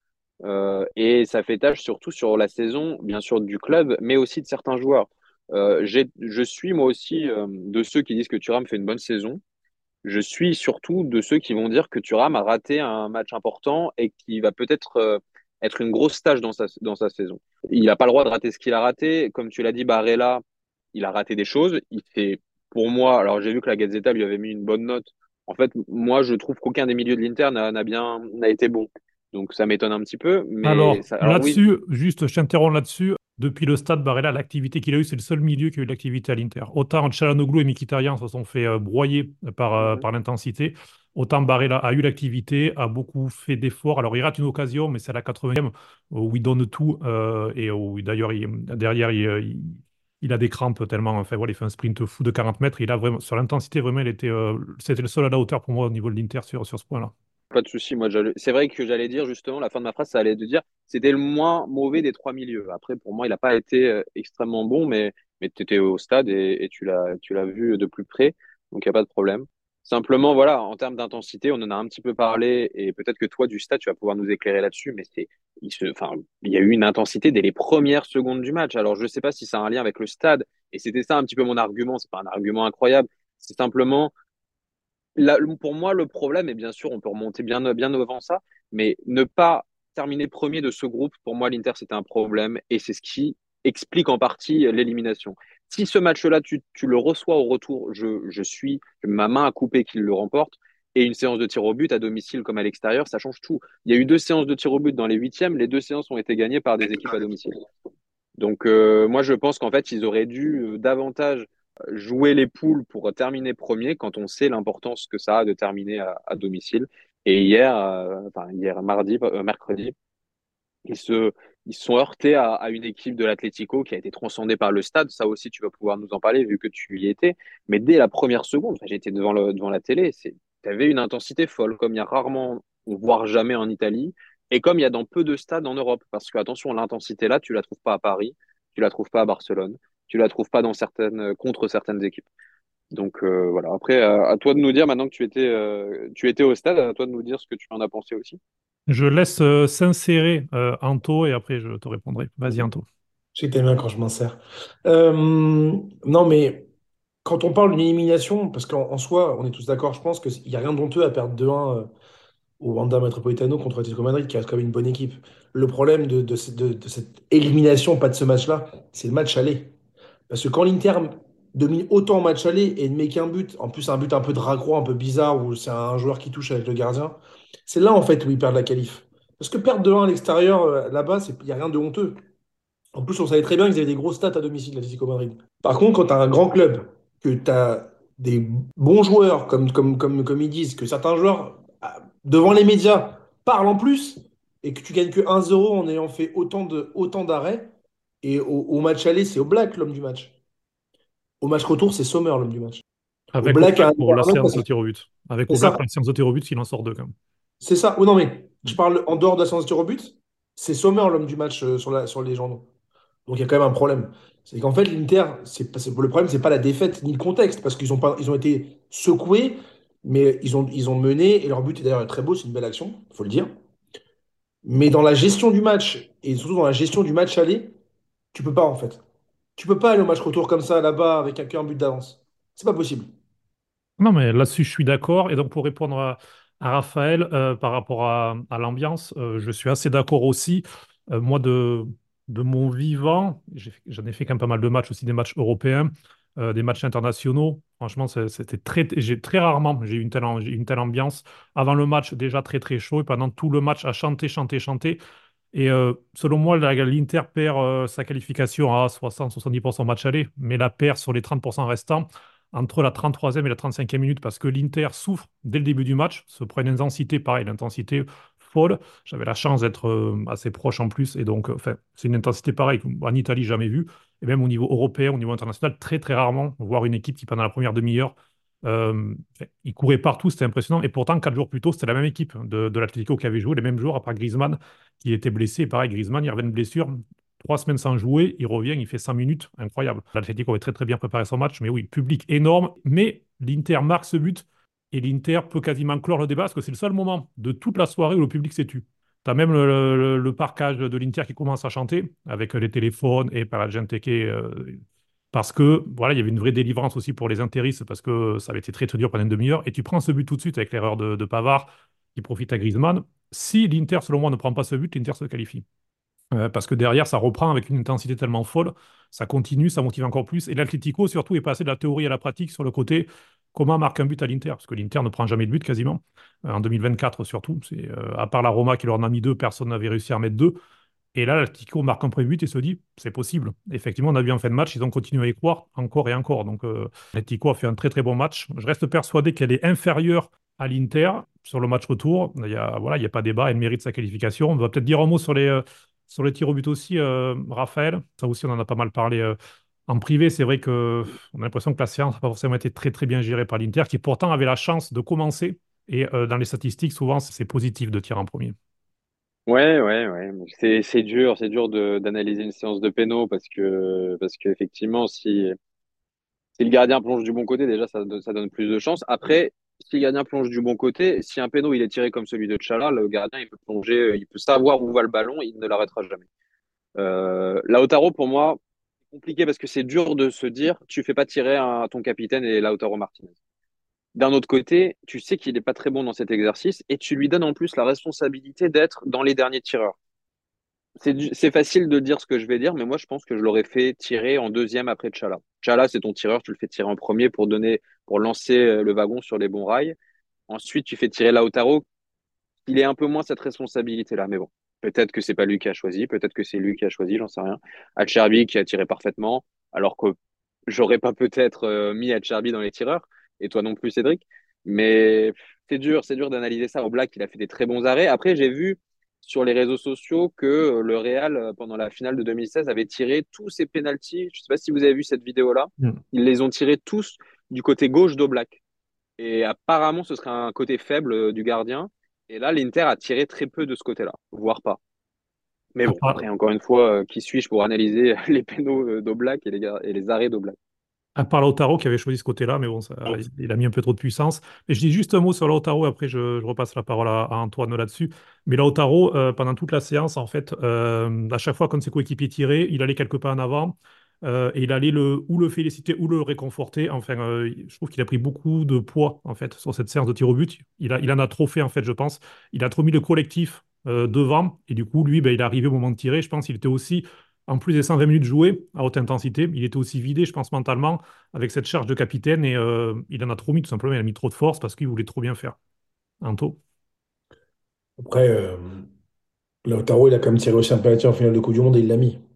Euh, et ça fait tâche surtout sur la saison, bien sûr, du club, mais aussi de certains joueurs. Euh, j'ai, je suis moi aussi euh, de ceux qui disent que Thuram fait une bonne saison. Je suis surtout de ceux qui vont dire que Thuram a raté un match important et qui va peut-être euh, être une grosse tâche dans sa, dans sa saison. Il n'a pas le droit de rater ce qu'il a raté. Comme tu l'as dit, Barella, il a raté des choses. Il fait, pour moi, alors j'ai vu que la Gazzetta lui avait mis une bonne note. En fait, moi, je trouve qu'aucun des milieux de l'Inter n'a n'a bien, n'a été bon. Donc ça m'étonne un petit peu. Mais Alors, ça, alors oui, là-dessus, juste, je t'interromps là-dessus. Depuis le stade Barella, l'activité qu'il a eue, c'est le seul milieu qui a eu de l'activité à l'Inter. Autant Çalhanoğlu et Mkhitaryan se sont fait euh, broyer par, euh, mhm. par l'intensité, autant Barella a eu l'activité, a beaucoup fait d'efforts. Alors, il rate une occasion, mais c'est à la quatre-vingtième où il donne tout. Euh, et où, d'ailleurs, il- derrière, il, euh, il- il a des crampes tellement. Enfin, voilà, il fait un sprint fou de quarante mètres. Il a vraiment, sur l'intensité, vraiment, il était, euh, c'était le seul à la hauteur pour moi au niveau de l'Inter sur, sur ce point-là. Pas de souci. Moi, j'allais- c'est vrai que j'allais dire justement, la fin de ma phrase, ça allait de dire, c'était le moins mauvais des trois milieux. Après, pour moi, il n'a pas été euh, extrêmement bon, mais, mais tu étais au stade et, et tu l'as, tu l'as vu de plus près, donc il n'y a pas de problème. Simplement, voilà, en termes d'intensité, on en a un petit peu parlé et peut-être que toi, du stade, tu vas pouvoir nous éclairer là-dessus, mais c'est, il se, enfin, il y a eu une intensité dès les premières secondes du match. Alors, je ne sais pas si ça a un lien avec le stade, et c'était ça un petit peu mon argument. C'est pas un argument incroyable, c'est simplement là, pour moi, le problème, et bien sûr, on peut remonter bien, bien avant ça, mais ne pas terminer premier de ce groupe, pour moi, l'Inter, c'était un problème, et c'est ce qui explique en partie l'élimination. Si ce match-là, tu, tu le reçois au retour, je, je suis ma main à couper qu'il le remporte, Et une séance de tir au but à domicile comme à l'extérieur, ça change tout. Il y a eu deux séances de tir au but dans les huitièmes, les deux séances ont été gagnées par des équipes à domicile. Donc euh, moi je pense qu'en fait ils auraient dû euh, davantage jouer les poules pour terminer premier quand on sait l'importance que ça a de terminer à, à domicile. Et hier, euh, enfin hier mardi, euh, mercredi, ils se ils se sont heurtés à, à une équipe de l'Atlético qui a été transcendée par le stade. Ça aussi tu vas pouvoir nous en parler vu que tu y étais. Mais dès la première seconde, enfin, j'étais devant le devant la télé, c'est tu avais une intensité folle comme il y a rarement, voire jamais en Italie. Et comme il y a dans peu de stades en Europe, parce que attention, l'intensité là, tu la trouves pas à Paris, tu la trouves pas à Barcelone, tu la trouves pas dans certaines, contre certaines équipes. Donc euh, voilà. Après, à, à toi de nous dire maintenant que tu étais, euh, tu étais au stade, à toi de nous dire ce que tu en as pensé aussi. Je laisse euh, s'insérer euh, Anto et après je te répondrai. Vas-y, Anto. Je sais que t'aimes bien quand je m'insère. Euh, non, mais quand on parle d'une élimination, parce qu'en en soi, on est tous d'accord, je pense qu'il n'y a rien d'honteux à perdre deux un euh, au Wanda Metropolitano contre Atlético Madrid, qui reste quand même une bonne équipe. Le problème de, de, ce- de- de cette élimination, pas de ce match-là, c'est le match aller. Parce que quand l'Inter domine autant en match aller et ne met qu'un but, en plus un but un peu de raccro, un peu bizarre, où c'est un joueur qui touche avec le gardien, c'est là en fait où ils perdent la qualif. Parce que perdre deux un à l'extérieur, euh, là-bas, il n'y a rien de honteux. En plus, on savait très bien qu'ils avaient des grosses stats à domicile, l'Atlético Madrid. Par contre, quand tu as un grand club, que tu as des bons joueurs, comme, comme, comme, comme ils disent, que certains joueurs, ah, devant les médias, parlent en plus, et que tu gagnes que un zéro en ayant fait autant de, autant d'arrêts, et au, au match aller, c'est Oblak l'homme du match. Au match retour, c'est Sommer l'homme du match. Avec Oblak a Oblak un pour la hyper séance parce de que tir au but. Avec c'est Oblak pour ça, la séance de tir au but, s'il en sort deux quand même. c'est ça. Oh non, mais je Mm. parle en dehors de la séance de tir au but, c'est Sommer l'homme du match euh, sur, la, sur les journaux. Donc il y a quand même un problème. C'est qu'en fait, l'Inter, c'est, pas- c'est- le problème, c'est pas la défaite ni le contexte, parce qu'ils ont, pas, ils ont été secoués, mais ils ont, ils ont mené, et leur but est d'ailleurs très beau, c'est une belle action, il faut le dire. Mais dans la gestion du match, et surtout dans la gestion du match aller, tu peux pas en fait. Tu peux pas aller au match retour comme ça, là-bas, avec un, qu'un but d'avance. C'est pas possible. Non, mais là-dessus, je suis d'accord. Et donc, pour répondre à, à Raphaël, euh, par rapport à, à l'ambiance, euh, je suis assez d'accord aussi. Euh, moi, de, de mon vivant, j'ai fait- j'en ai fait quand même pas mal de matchs, aussi des matchs européens, euh, des matchs internationaux. Franchement, c'est- c'était très, j'ai très rarement, j'ai eu une telle, am- j'ai eu une telle ambiance. Avant le match, déjà très, très chaud. Et pendant tout le match, à chanter, chanter, chanter. Et euh, selon moi, la- l'Inter perd euh, sa qualification à soixante à soixante-dix pour cent match aller, mais la perd sur les trente pour cent restants entre la trente-troisième et la trente-cinquième minute parce que l'Inter souffre dès le début du match, se prend une intensité, pareil, l'intensité folle. J'avais la chance d'être euh, assez proche en plus, et donc, euh, enfin, c'est une intensité pareille en Italie, jamais vue, et même au niveau européen, au niveau international, très très rarement voir une équipe qui, pendant la première demi-heure, euh, enfin, il courait partout, c'était impressionnant. Et pourtant, quatre jours plus tôt, c'était la même équipe de, de l'Atlético qui avait joué, les mêmes jours, à part Griezmann qui était blessé. Pareil, Griezmann, il revient de blessure. Trois semaines sans jouer, il revient, il fait cinq minutes, incroyable. L'Atlético avait très très bien préparé son match, mais oui, public énorme. Mais l'Inter marque ce but et l'Inter peut quasiment clore le débat parce que c'est le seul moment de toute la soirée où le public s'est tu. Tu as même le, le- le parcage de l'Inter qui commence à chanter avec les téléphones et par la gente qui est, euh, parce que voilà, il y avait une vraie délivrance aussi pour les interistes parce que ça avait été très très dur pendant une demi-heure. Et tu prends ce but tout de suite avec l'erreur de, de Pavard qui profite à Griezmann. Si l'Inter, selon moi, ne prend pas ce but, l'Inter se qualifie. Euh, parce que derrière, ça reprend avec une intensité tellement folle, ça continue, ça motive encore plus. Et l'Atlético, surtout, est passé de la théorie à la pratique sur le côté comment marquer un but à l'Inter, parce que l'Inter ne prend jamais de but quasiment, Euh, en deux mille vingt-quatre surtout. C'est, euh, à part la Roma qui leur en a mis deux, personne n'avait réussi à en mettre deux. Et là, l'Atlético marque un premier but et se dit, c'est possible. Effectivement, on a vu en fin de match, ils ont continué à y croire encore et encore. Donc, euh, l'Atlético a fait un très très bon match. Je reste persuadé qu'elle est inférieure à l'Inter sur le match retour. Il y a, voilà, il y a pas débat, elle mérite sa qualification. On va peut-être dire un mot sur les, euh, sur les tirs au but aussi, euh, Raphaël. Ça aussi, on en a pas mal parlé euh, en privé. C'est vrai que pff, on a l'impression que la séance n'a pas forcément été très très bien gérée par l'Inter, qui pourtant avait la chance de commencer. Et euh, dans les statistiques, souvent, c'est positif de tirer en premier. Ouais, ouais, ouais. C'est, c'est dur, c'est dur de, d'analyser une séance de péno parce que, parce qu'effectivement, si, si le gardien plonge du bon côté, déjà, ça, donne- ça donne plus de chance. Après, si le gardien plonge du bon côté, si un péno il est tiré comme celui de Tchala, le gardien il peut plonger, il peut savoir où va le ballon, il ne l'arrêtera jamais. Euh, Lautaro, pour moi, c'est compliqué parce que c'est dur de se dire, tu fais pas tirer un, ton capitaine et Lautaro Martinez. D'un autre côté, tu sais qu'il n'est pas très bon dans cet exercice et tu lui donnes en plus la responsabilité d'être dans les derniers tireurs. C'est du- c'est facile de dire ce que je vais dire, mais moi je pense que je l'aurais fait tirer en deuxième après Tchala. Tchala, c'est ton tireur, tu le fais tirer en premier pour donner, pour lancer euh, le wagon sur les bons rails. Ensuite, tu fais tirer Lautaro. Il est un peu moins cette responsabilité-là. Mais bon, peut-être que c'est pas lui qui a choisi, peut-être que c'est lui qui a choisi, j'en sais rien. Acerbi qui a tiré parfaitement, alors que j'aurais pas peut-être euh, mis Acerbi dans les tireurs, et toi non plus, Cédric. Mais c'est dur, c'est dur d'analyser ça. Oblak, il a fait des très bons arrêts. Après, j'ai vu sur les réseaux sociaux que euh, le Real, euh, pendant la finale de deux mille seize, avait tiré tous ses pénaltys. Je sais pas si vous avez vu cette vidéo-là. Mm. Ils les ont tirés tous du côté gauche d'Oblak. Et apparemment, ce serait un côté faible euh, du gardien. Et là, l'Inter a tiré très peu de ce côté-là, voire pas. Mais À bon, part, après, encore une fois, euh, qui suis-je pour analyser les pénaux euh, d'Oblak et les, gar- et les arrêts d'Oblak? à part Lautaro qui avait choisi ce côté-là, mais bon, ça, il il a mis un peu trop de puissance. Mais je dis juste un mot sur Lautaro, après je, je repasse la parole à, à Antoine là-dessus. Mais Lautaro, euh, pendant toute la séance, en fait, euh, à chaque fois quand ses coéquipiers tiraient, il allait quelques pas en avant euh, et il allait le, ou le féliciter ou le réconforter. Enfin, euh, je trouve qu'il a pris beaucoup de poids, en fait, sur cette séance de tir au but. Il a, il en a trop fait, en fait, je pense. Il a trop mis le collectif euh, devant et du coup, lui, ben, il est arrivé au moment de tirer. Je pense qu'il était aussi, en plus des cent vingt minutes jouées à haute intensité, il était aussi vidé, je pense, mentalement avec cette charge de capitaine et euh, il en a trop mis tout simplement, il a mis trop de force parce qu'il voulait trop bien faire. Anto. Après, euh, Lautaro, il a quand même tiré aussi un penalty en finale de Coupe du Monde et il l'a mis.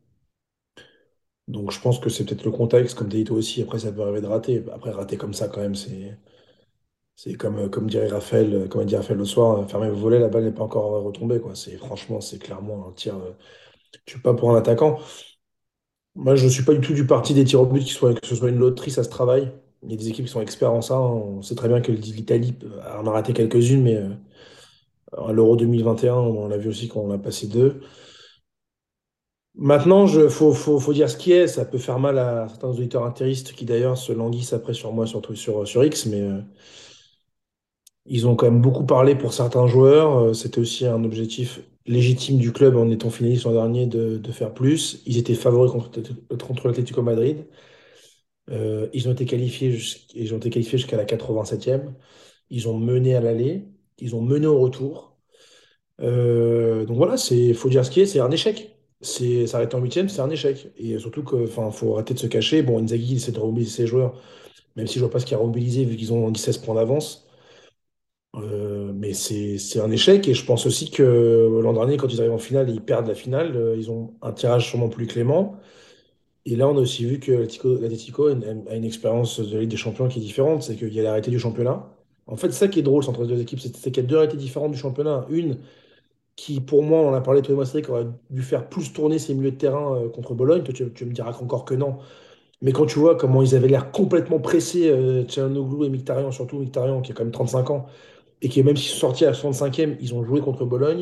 Donc je pense que c'est peut-être le contexte, comme Deito aussi. Après, ça peut arriver de rater. Après, rater comme ça, quand même, c'est c'est comme, euh, comme dirait Raphaël, euh, comme a dit Raphaël le soir, euh, fermez vos volets, la balle n'est pas encore retombée, quoi. C'est, franchement, c'est clairement un tir. euh, Tu ne pas pour un attaquant. Moi, je ne suis pas du tout du parti des tirs au but, qui soient, que ce soit une loterie, ça se travaille. Il y a des équipes qui sont experts en ça, hein. On sait très bien que l'Italie euh, en a raté quelques-unes, mais euh, à l'Euro deux mille vingt et un, on a vu aussi qu'on en a passé deux. Maintenant, il faut, faut, faut dire ce qui est. Ça peut faire mal à certains auditeurs intéristes qui d'ailleurs se languissent après sur moi, surtout sur, sur X, mais euh, ils ont quand même beaucoup parlé pour certains joueurs. Euh, C'était aussi un objectif légitime du club en étant finaliste l'an dernier de, de faire plus. Ils étaient favoris contre, contre l'Atlético Madrid. Euh, ils ont été qualifiés jusqu'- ils ont été qualifiés jusqu'à la quatre-vingt-septième. Ils ont mené à l'aller. Ils ont mené au retour. Euh, donc voilà, c'est faut dire ce qui est, c'est un échec. C'est s'arrêter en huitième, c'est un échec. Et surtout que, enfin, faut arrêter de se cacher. Bon, Inzaghi, il essaie de remobiliser ses joueurs, même si je vois pas ce qu'il a remobilisé vu qu'ils ont dix-sept points d'avance. Euh, mais c'est c'est un échec. Et je pense aussi que l'an dernier, quand ils arrivent en finale et ils perdent la finale, euh, ils ont un tirage sûrement plus clément. Et là, on a aussi vu que l'Atlético l'Atlético a une, a une expérience de Ligue des Champions qui est différente. C'est qu'il y a l'arrêté du championnat. En fait, c'est ça qui est drôle entre les deux équipes, c'est c'est qu'il y a deux arrêtés différentes du championnat. Une qui, pour moi, on en a parlé tous les mois, aurait dû faire plus tourner ses milieux de terrain euh, contre Bologne. Toi, tu, tu me diras qu'encore que non. Mais quand tu vois comment ils avaient l'air complètement pressés, euh, Çalhanoğlu et Mkhitaryan, surtout Mkhitaryan, qui a quand même trente-cinq ans, et qui, même s'ils sont sortis à soixante-cinquième, ils ont joué contre Bologne,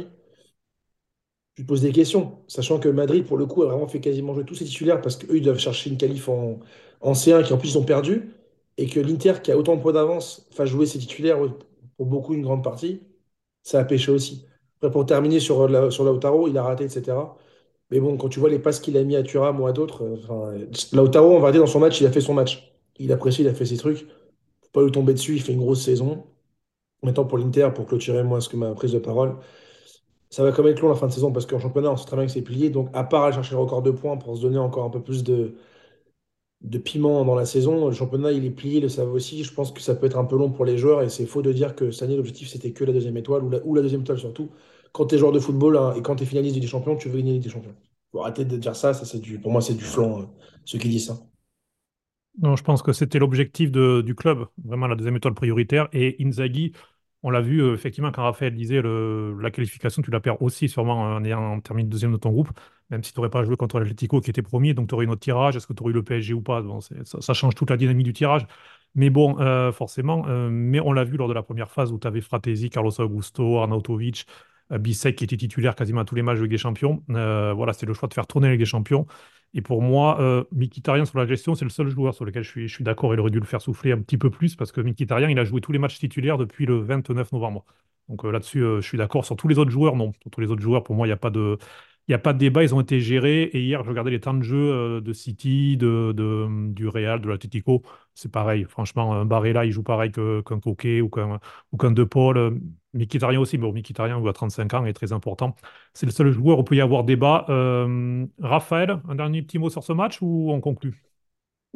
tu te poses des questions. Sachant que Madrid, pour le coup, a vraiment fait quasiment jouer tous ses titulaires parce qu'eux, ils doivent chercher une qualif en, en C un qui, en plus, ils ont perdu. Et que l'Inter, qui a autant de points d'avance, fasse jouer ses titulaires euh, pour beaucoup, une grande partie, ça a pêché aussi. Après, pour terminer sur, la, sur Lautaro, il a raté, et cetera. Mais bon, quand tu vois les passes qu'il a mis à Thuram ou à d'autres, euh, enfin, Lautaro, on va dire, dans son match, il a fait son match. Il a pressé, il a fait ses trucs. Faut pas lui tomber dessus, il fait une grosse saison. Maintenant, pour l'Inter, pour clôturer, moi, ce que ma prise de parole, ça va quand même être long la fin de saison parce qu'en championnat, on sait très bien que c'est plié. Donc, à part aller chercher le record de points pour se donner encore un peu plus de, de piment dans la saison, le championnat, il est plié, ils le savent aussi. Je pense que ça peut être un peu long pour les joueurs et c'est faux de dire que cette année, l'objectif, c'était que la deuxième étoile ou la, ou la deuxième étoile surtout. Quand tu es joueur de football hein, et quand tu es finaliste de Ligue des Champions, tu veux gagner la Ligue des Champions. Faut arrêter de dire ça, ça c'est du, pour moi, c'est du flan, euh, ceux qui disent ça. Non, je pense que c'était l'objectif de- du club, vraiment la deuxième étoile prioritaire. Et Inzaghi, on l'a vu euh, effectivement quand Raphaël disait le- la qualification, tu la perds aussi sûrement en ayant terminé deuxième de ton groupe, même si tu n'aurais pas joué contre l'Atlético qui était premier, donc tu aurais eu notre tirage. Est-ce que tu aurais eu le P S G ou pas? Bon, c'est- ça, ça change toute la dynamique du tirage. Mais bon, euh, forcément, euh, mais on l'a vu lors de la première phase où tu avais Fratesi, Carlos Augusto, Arnautovic, euh, Bissek qui était titulaire quasiment à tous les matchs de Ligue des Champions. Euh, voilà, c'était le choix de faire tourner la Ligue des Champions. Et pour moi, euh, Mkhitaryan sur la gestion, c'est le seul joueur sur lequel je suis, je suis d'accord. Il aurait dû le faire souffler un petit peu plus parce que Mkhitaryan, il a joué tous les matchs titulaires depuis le vingt-neuf novembre. Donc euh, là-dessus, euh, je suis d'accord. Sur tous les autres joueurs, non. Sur tous les autres joueurs, pour moi, il n'y a pas de, il y a pas de débat. Ils ont été gérés. Et hier, je regardais les temps de jeu euh, de City, de, de- du Real, de l'Atlético. C'est pareil. Franchement, un Barella, il joue pareil que- qu'un Coquet ou qu'un ou qu'un De Paul. Euh, Mkhitaryan aussi. Mais bon, Mkhitaryan, il a trente-cinq ans, il est très important. C'est le seul joueur où il peut y avoir débat. Euh, Raphaël, un dernier petit mot sur ce match ou on conclut?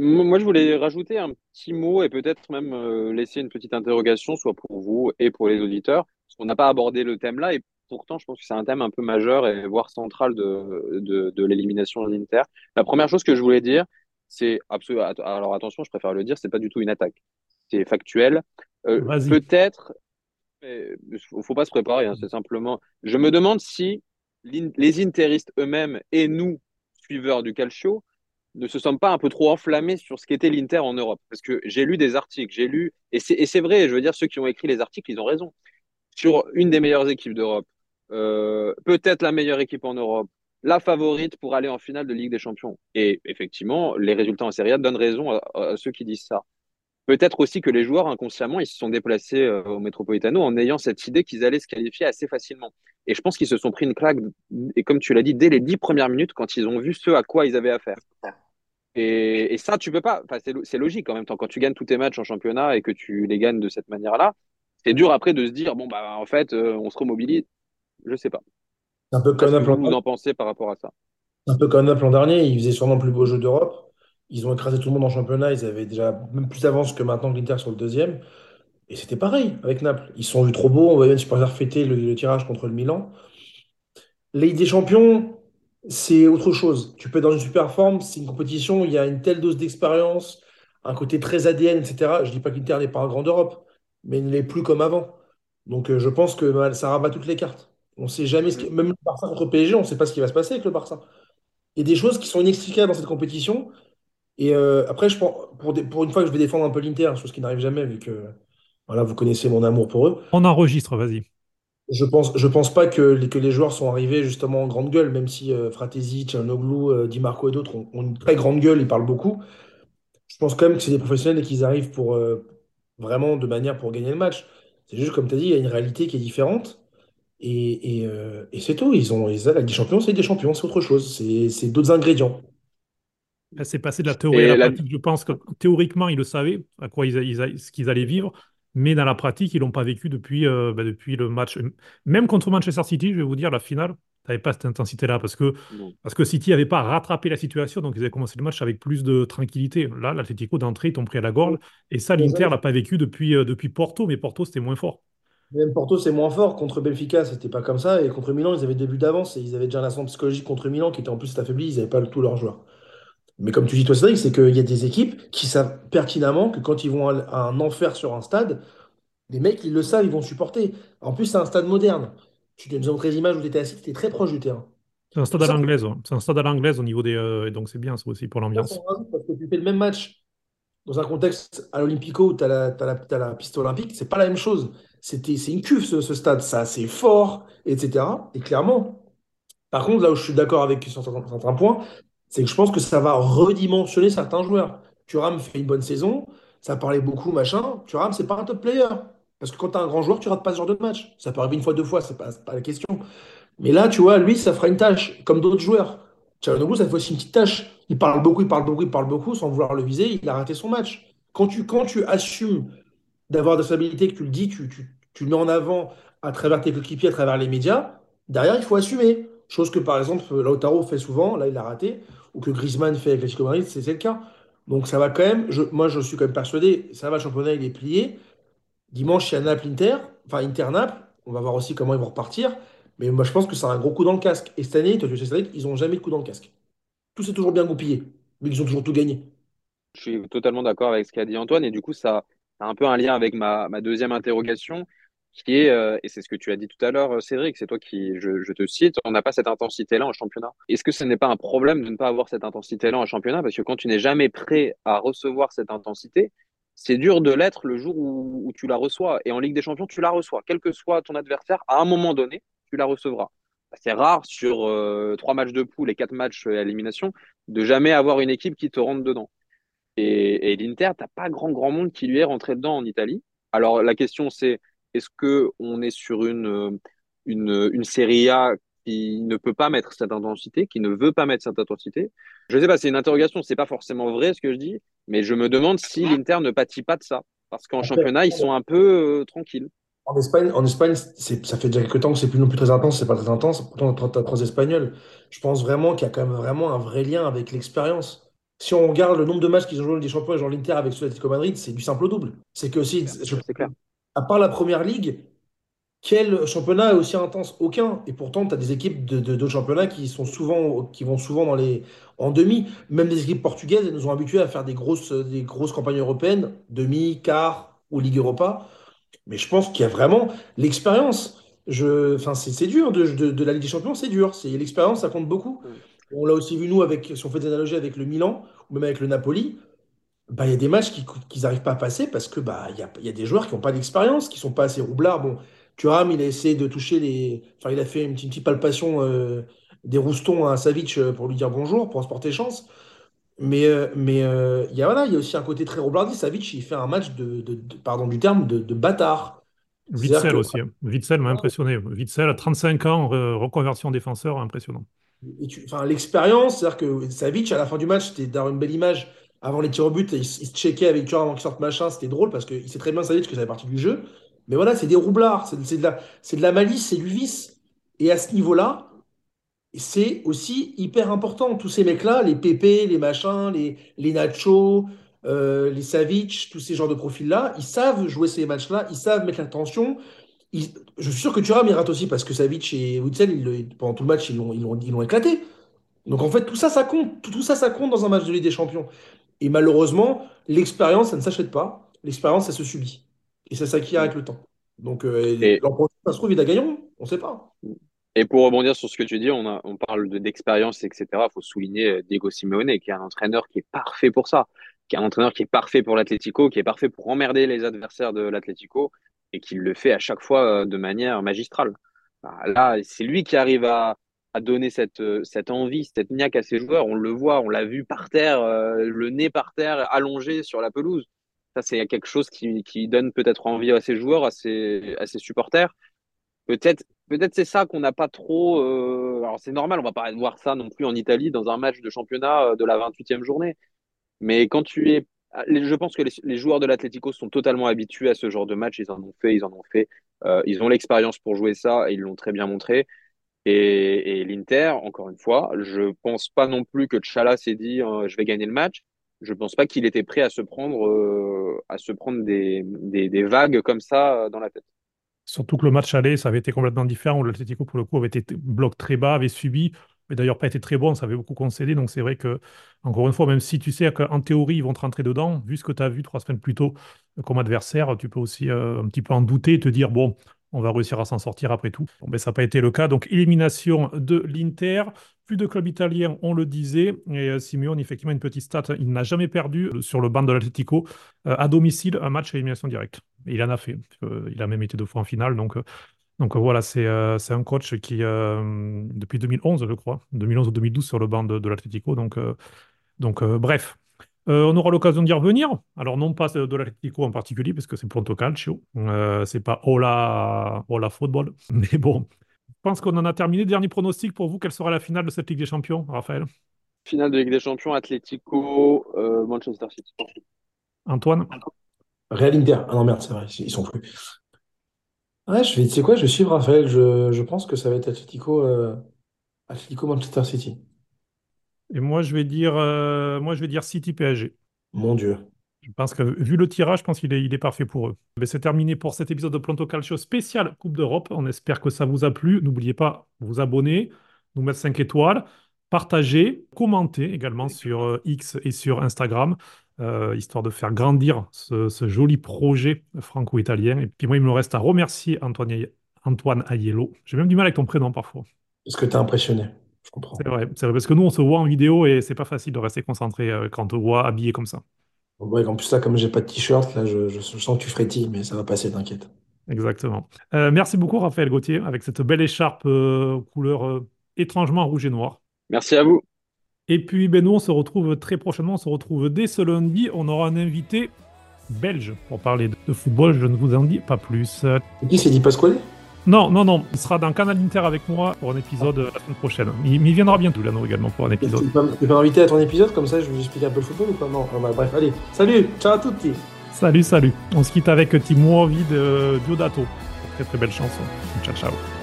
Moi, je voulais rajouter un petit mot et peut-être même euh, laisser une petite interrogation, soit pour vous et pour les auditeurs, parce qu'on n'a pas abordé le thème là, et pourtant, je pense que c'est un thème un peu majeur et voire central de, de, de l'élimination de l'Inter. La première chose que je voulais dire, c'est absolument, alors attention, je préfère le dire, c'est pas du tout une attaque, c'est factuel. Euh, Vas-y. peut-être, il faut faut pas se préparer, hein, c'est simplement, je me demande si l'in- les interistes eux-mêmes et nous, suiveurs du Calcio, ne se sommes pas un peu trop enflammés sur ce qu'était l'Inter en Europe. Parce que j'ai lu des articles, j'ai lu, et c'est, et c'est vrai, je veux dire, ceux qui ont écrit les articles, ils ont raison. Sur une des meilleures équipes d'Europe, euh, peut-être la meilleure équipe en Europe, la favorite pour aller en finale de Ligue des Champions. Et effectivement, les résultats en Serie A donnent raison à, à ceux qui disent ça. Peut-être aussi que les joueurs, inconsciemment, ils se sont déplacés euh, au Metropolitano en ayant cette idée qu'ils allaient se qualifier assez facilement. Et je pense qu'ils se sont pris une claque, et comme tu l'as dit, dès les dix premières minutes, quand ils ont vu ce à quoi ils avaient affaire. Et, et ça, tu peux pas. Enfin, c'est c'est logique en même temps. Quand tu gagnes tous tes matchs en championnat et que tu les gagnes de cette manière-là, c'est dur après de se dire bon bah en fait euh, on se remobilise. Je sais pas. C'est un peu Je sais pas comme ce que Naples vous l'an vous en pensez par rapport à ça. un peu comme Naples l'an dernier, ils faisaient sûrement le plus beau jeu d'Europe. Ils ont écrasé tout le monde en championnat, ils avaient déjà même plus d'avance que maintenant l'Inter sur le deuxième. Et c'était pareil avec Naples. Ils se sont vus trop beaux, on voyait les supporters fêter le, le tirage contre le Milan. La Ligue des Champions, c'est autre chose. Tu peux être dans une super forme, c'est une compétition, il y a une telle dose d'expérience, un côté très A D N, et cetera. Je dis pas que l'Inter n'est pas un grand d'Europe, mais il n'est plus comme avant. Donc euh, je pense que bah, ça rabat toutes les cartes. On sait jamais ce qui... Mm. Même le Barça contre P S G, on ne sait pas ce qui va se passer avec le Barça. Il y a des choses qui sont inextricables dans cette compétition. Et euh, après, je pense, pour, des- pour une fois que je vais défendre un peu l'Inter, chose qui n'arrive jamais, vu que voilà, vous connaissez mon amour pour eux. On enregistre, vas-y. Je pense, je pense pas que les, que les joueurs sont arrivés justement en grande gueule, même si euh, Fratesi, Çalhanoğlu, euh, Di Marco et d'autres ont, ont une très grande gueule, ils parlent beaucoup. Je pense quand même que c'est des professionnels et qu'ils arrivent pour euh, vraiment de manière pour gagner le match. C'est juste comme tu as dit, il y a une réalité qui est différente. Et, et, euh, et c'est tout. Ils ont, ils, la Ligue des Champions, c'est des champions, c'est autre chose. C'est c'est d'autres ingrédients. C'est passé de la théorie à Et la la, pratique. Je pense que théoriquement, ils le savaient, à quoi ils, ils- ce qu'ils allaient vivre, mais dans la pratique, ils l'ont pas vécu depuis, euh, bah, depuis le match. Même contre Manchester City, je vais vous dire, la finale, t'avais pas cette intensité-là parce que, bon, parce que City n'avait pas rattrapé la situation, donc ils avaient commencé le match avec plus de tranquillité. Là, l'Atlético d'entrée, ils t'ont pris à la gorge, et ça, Ils ont l'Inter jamais l'a pas vécu depuis, euh, depuis Porto, mais Porto, c'était moins fort. Même Porto, c'est moins fort. Contre Benfica, c'était pas comme ça. Et contre Milan, ils avaient des buts d'avance. Et ils avaient déjà un ascendant psychologique contre Milan qui était en plus affaibli. Ils n'avaient pas tous leurs joueurs. Mais comme tu dis, toi, Cédric, c'est qu'il y a des équipes qui savent pertinemment que quand ils vont à à un enfer sur un stade, les mecs, ils le savent, ils vont supporter. En plus, c'est un stade moderne. Tu te nous as montré des images où tu étais assis, tu étais très proche du terrain. C'est un stade à Ça, l'anglaise, ouais. C'est un stade à l'anglaise au niveau des. Euh, et donc c'est bien, ça aussi, pour ça, c'est l'ambiance. un rajout parce que tu fais le même match dans un contexte à l'Olympico où tu as la, t'as la, t'as la piste olympique, c'est pas la même chose. C'était, c'est une cuve, ce, ce stade. Ça, c'est fort, et cetera. Et clairement. Par contre, là où je suis d'accord avec sur certains certains points, c'est que je pense que ça va redimensionner certains joueurs. Thuram fait une bonne saison, ça parlait beaucoup, machin. Thuram, c'est pas un top player. Parce que quand tu as un grand joueur, tu rates pas ce genre de match. Ça peut arriver une fois, deux fois, c'est pas, c'est pas la question. Mais là, tu vois, lui, ça fera une tâche, comme d'autres joueurs. Çalhanoğlu, ça fait aussi une petite tâche. Il parle beaucoup, il parle beaucoup, il parle beaucoup, sans vouloir le viser, il a raté son match. Quand tu, quand tu assumes d'avoir de stabilité, que tu le dis, tu, tu, tu le mets en avant à travers tes coéquipiers, à travers les médias, derrière, il faut assumer. Chose que, par exemple, Lautaro fait souvent, là, il a raté, ou que Griezmann fait avec l'Atlético Madrid, c'est c'est le cas. Donc, ça va quand même, je- moi, je suis quand même persuadé, ça va, le championnat, il est plié. Dimanche, il y a Naples-Inter, enfin Inter-Naples, on va voir aussi comment ils vont repartir. Mais moi, je pense que c'est un gros coup dans le casque. Et cette année, toi, tu sais, Cédric, ils n'ont jamais de coup dans le casque. Tout s'est toujours bien goupillé, mais ils ont toujours tout gagné. je suis totalement d'accord avec ce qu'a dit Antoine et du coup ça a un peu un lien avec ma, ma deuxième interrogation qui est, euh, et c'est ce que tu as dit tout à l'heure, euh, Cédric, c'est toi qui, je, je te cite, on n'a pas cette intensité-là en championnat. Est-ce que ce n'est pas un problème de ne pas avoir cette intensité-là en championnat? Parce que quand tu n'es jamais prêt à recevoir cette intensité, c'est dur de l'être le jour où, où tu la reçois. Et en Ligue des Champions, tu la reçois. Quel que soit ton adversaire, à un moment donné, tu la recevras. C'est rare sur euh, trois matchs de poule et quatre matchs à élimination de jamais avoir une équipe qui te rentre dedans. Et, et l'Inter, t'as pas grand grand monde qui lui est rentré dedans en Italie. Alors la question c'est est-ce que on est sur une euh, une une Serie A qui ne peut pas mettre cette intensité, qui ne veut pas mettre cette intensité? Je sais pas, c'est une interrogation, c'est pas forcément vrai ce que je dis, mais je me demande si l'Inter ne pâtit pas de ça, parce qu'en Après, championnat ils sont un peu euh, tranquilles. En Espagne, en Espagne, c'est, ça fait déjà quelques temps que c'est plus non plus très intense, c'est pas très intense. Pourtant, tu as trois Espagnols. Je pense vraiment qu'il y a quand même vraiment un vrai lien avec l'expérience. si on regarde le nombre de matchs qu'ils ont joué en Ligue des Champions, genre l'Inter avec ceux d'Atlético Madrid, c'est du simple au double. C'est que aussi, je- C'est clair. à part la première ligue, quel championnat est aussi intense? Aucun. Et pourtant, tu as des équipes de, de, d'autres championnats qui sont souvent, qui vont souvent dans les, en demi. Même des équipes portugaises, elles nous ont habitués à faire des grosses, des grosses campagnes européennes, demi, quart ou Ligue Europa. Mais je pense qu'il y a vraiment l'expérience. Je, enfin, c'est c'est dur de, de, de la Ligue des Champions, c'est dur. C'est l'expérience, ça compte beaucoup. Mm. On l'a aussi vu nous avec, si on fait des analogies avec le Milan ou même avec le Napoli. Bah, il y a des matchs qui qu'ils n'arrivent pas à passer parce que bah, il y a, il y a des joueurs qui n'ont pas d'expérience, qui sont pas assez roublards. Bon, Thuram, il a essayé de toucher les. Enfin, il a fait une petite, une petite palpation euh, des roustons à Savic euh, pour lui dire bonjour, pour se porter chance. Mais, euh, mais euh, il y a, voilà, il y a aussi un côté très roublardis. Savic, il fait un match de, de- de- pardon du terme, de, de bâtard. C'est-à-dire Witzel que aussi, hein. Witzel m'a impressionné. Witzel, à trente-cinq ans, re- reconversion défenseur, impressionnant. et tu- enfin, l'expérience, c'est-à-dire que Savic, à la fin du match, c'était d'avoir une belle image. Avant les tirs au but, il, s- il se checkait avec Thuram avant qu'il sorte machin. C'était drôle parce qu'il sait très bien, Savic, que ça fait partie du jeu. Mais voilà, c'est des roublards, c'est c'est de la, c'est de la malice, c'est du vice. Et à ce niveau-là, c'est aussi hyper important. Tous ces mecs-là, les Pépé, les machins, les, les Nacho, euh, les Savic, tous ces genres de profils-là, ils savent jouer ces matchs-là, ils savent mettre la tension. Ils- je suis sûr que Thuram, il rate aussi parce que Savic et Witzel, ils le- pendant tout le match, ils l'ont ils l'ont- ils l'ont éclaté. Donc en fait, tout ça, ça compte. Tout, tout ça, ça compte dans un match de Ligue des Champions. Et malheureusement, l'expérience, ça ne s'achète pas. L'expérience, ça se subit. Et ça s'acquiert avec le temps. Donc euh, Et, l'an prochain, ça se trouve, ils la gagneront. On ne sait pas. et pour rebondir sur ce que tu dis, on, a, on parle de- d'expérience, et cetera. Il faut souligner euh, Diego Simeone, qui est un entraîneur qui est parfait pour ça, qui est un entraîneur qui est parfait pour l'Atlético, qui est parfait pour emmerder les adversaires de l'Atlético, et qui le fait à chaque fois euh, de manière magistrale. Bah, là, c'est lui qui arrive à, à donner cette, euh, cette envie, cette niaque à ses joueurs. On le voit, on l'a vu par terre, euh, le nez par terre, allongé sur la pelouse. Ça, c'est quelque chose qui, qui donne peut-être envie à ses joueurs, à ses, à ses supporters. Peut-être, peut-être c'est ça qu'on n'a pas trop. euh, Alors c'est normal, on va pas voir ça non plus en Italie dans un match de championnat euh, de la vingt-huitième journée. Mais quand tu es, les- je pense que les, les joueurs de l'Atlético sont totalement habitués à ce genre de match. Ils en ont fait, ils en ont fait. Euh, ils ont l'expérience pour jouer ça et ils l'ont très bien montré. Et, et l'Inter, encore une fois, je pense pas non plus que Tchala s'est dit euh, je vais gagner le match. Je pense pas qu'il était prêt à se prendre, euh, à se prendre des, des, des vagues comme ça euh, dans la tête. Surtout que le match aller, ça avait été complètement différent, où l'Atlético, pour le coup, avait été t- bloc très bas, avait subi, mais d'ailleurs pas été très bon, ça avait beaucoup concédé. Donc c'est vrai que, encore une fois, même si tu sais qu'en théorie, ils vont te rentrer dedans, vu ce que tu as vu trois semaines plus tôt euh, comme adversaire, tu peux aussi euh, un petit peu en douter et te dire, bon, on va réussir à s'en sortir après tout. Bon, ben, ça n'a pas été le cas. Donc élimination de l'Inter. Plus de clubs italiens, on le disait. Et euh, Simeone, effectivement, une petite stat, il n'a jamais perdu euh, sur le banc de l'Atlético euh, à domicile un match à élimination directe. Et il en a fait. Euh, il a même été deux fois en finale. Donc, euh, donc euh, voilà, c'est euh, c'est un coach qui, euh, depuis deux mille onze, je crois, deux mille onze ou deux mille douze sur le banc de, de l'Atlético. Donc, euh, donc euh, bref. Euh, on aura l'occasion d'y revenir. Alors, non pas de l'Atlético en particulier, parce que c'est Pronto Calcio. Euh, c'est pas Hola, Hola Football. Mais bon, je pense qu'on en a terminé. Dernier pronostic pour vous, quelle sera la finale de cette Ligue des Champions, Raphaël? Finale de Ligue des Champions, Atlético, euh, Manchester City. Antoine? Real Inter. Ah non, merde, c'est vrai, ils sont plus. Ouais, je vais, tu sais quoi, je vais suivre Raphaël. Je, je pense que ça va être Atlético, euh, Atlético Manchester City. Et moi, je vais dire, euh, moi, je vais dire City P S G. Mon Dieu. Je pense que, vu le tirage, je pense qu'il est, il est parfait pour eux. Mais c'est terminé pour cet épisode de Planto Calcio spécial Coupe d'Europe. On espère que ça vous a plu. N'oubliez pas de vous abonner, nous mettre cinq étoiles, partager, commenter également sur euh, X et sur Instagram, euh, histoire de faire grandir ce, ce joli projet franco-italien. Et puis moi, il me reste à remercier Antoine, Aie- Antoine Aiello. J'ai même du mal avec ton prénom parfois. Est-ce que t'es impressionné? Je C'est comprends. vrai, c'est vrai, parce que nous, on se voit en vidéo et c'est pas facile de rester concentré euh, quand on te voit habillé comme ça. Ouais, en plus, là, comme j'ai pas de t-shirt, là, je, je- je sens que tu frétilles, mais ça va passer, t'inquiète. Exactement. Euh, merci beaucoup, Raphaël Gauthier, avec cette belle écharpe euh, couleur euh, étrangement rouge et noir. Merci à vous. Et puis, ben, nous, on se retrouve très prochainement. On se retrouve dès ce lundi. On aura un invité belge pour parler de de football. Je ne vous en dis pas plus. Euh, Et qui c'est Di Pasquale? non, non, non. Il sera dans Canal Inter avec moi pour un épisode euh, la semaine prochaine. Il, mais il viendra bientôt, Lano, également, pour un Tu épisode. peux tu peux m'inviter à ton épisode, comme ça je vais vous expliquer un peu le football ou pas? Non, ah bah, bref, allez. Salut, ciao à tutti. Salut, salut. On se quitte avec Ti muovi de Diodato. Très, très belle chanson. Ciao, ciao.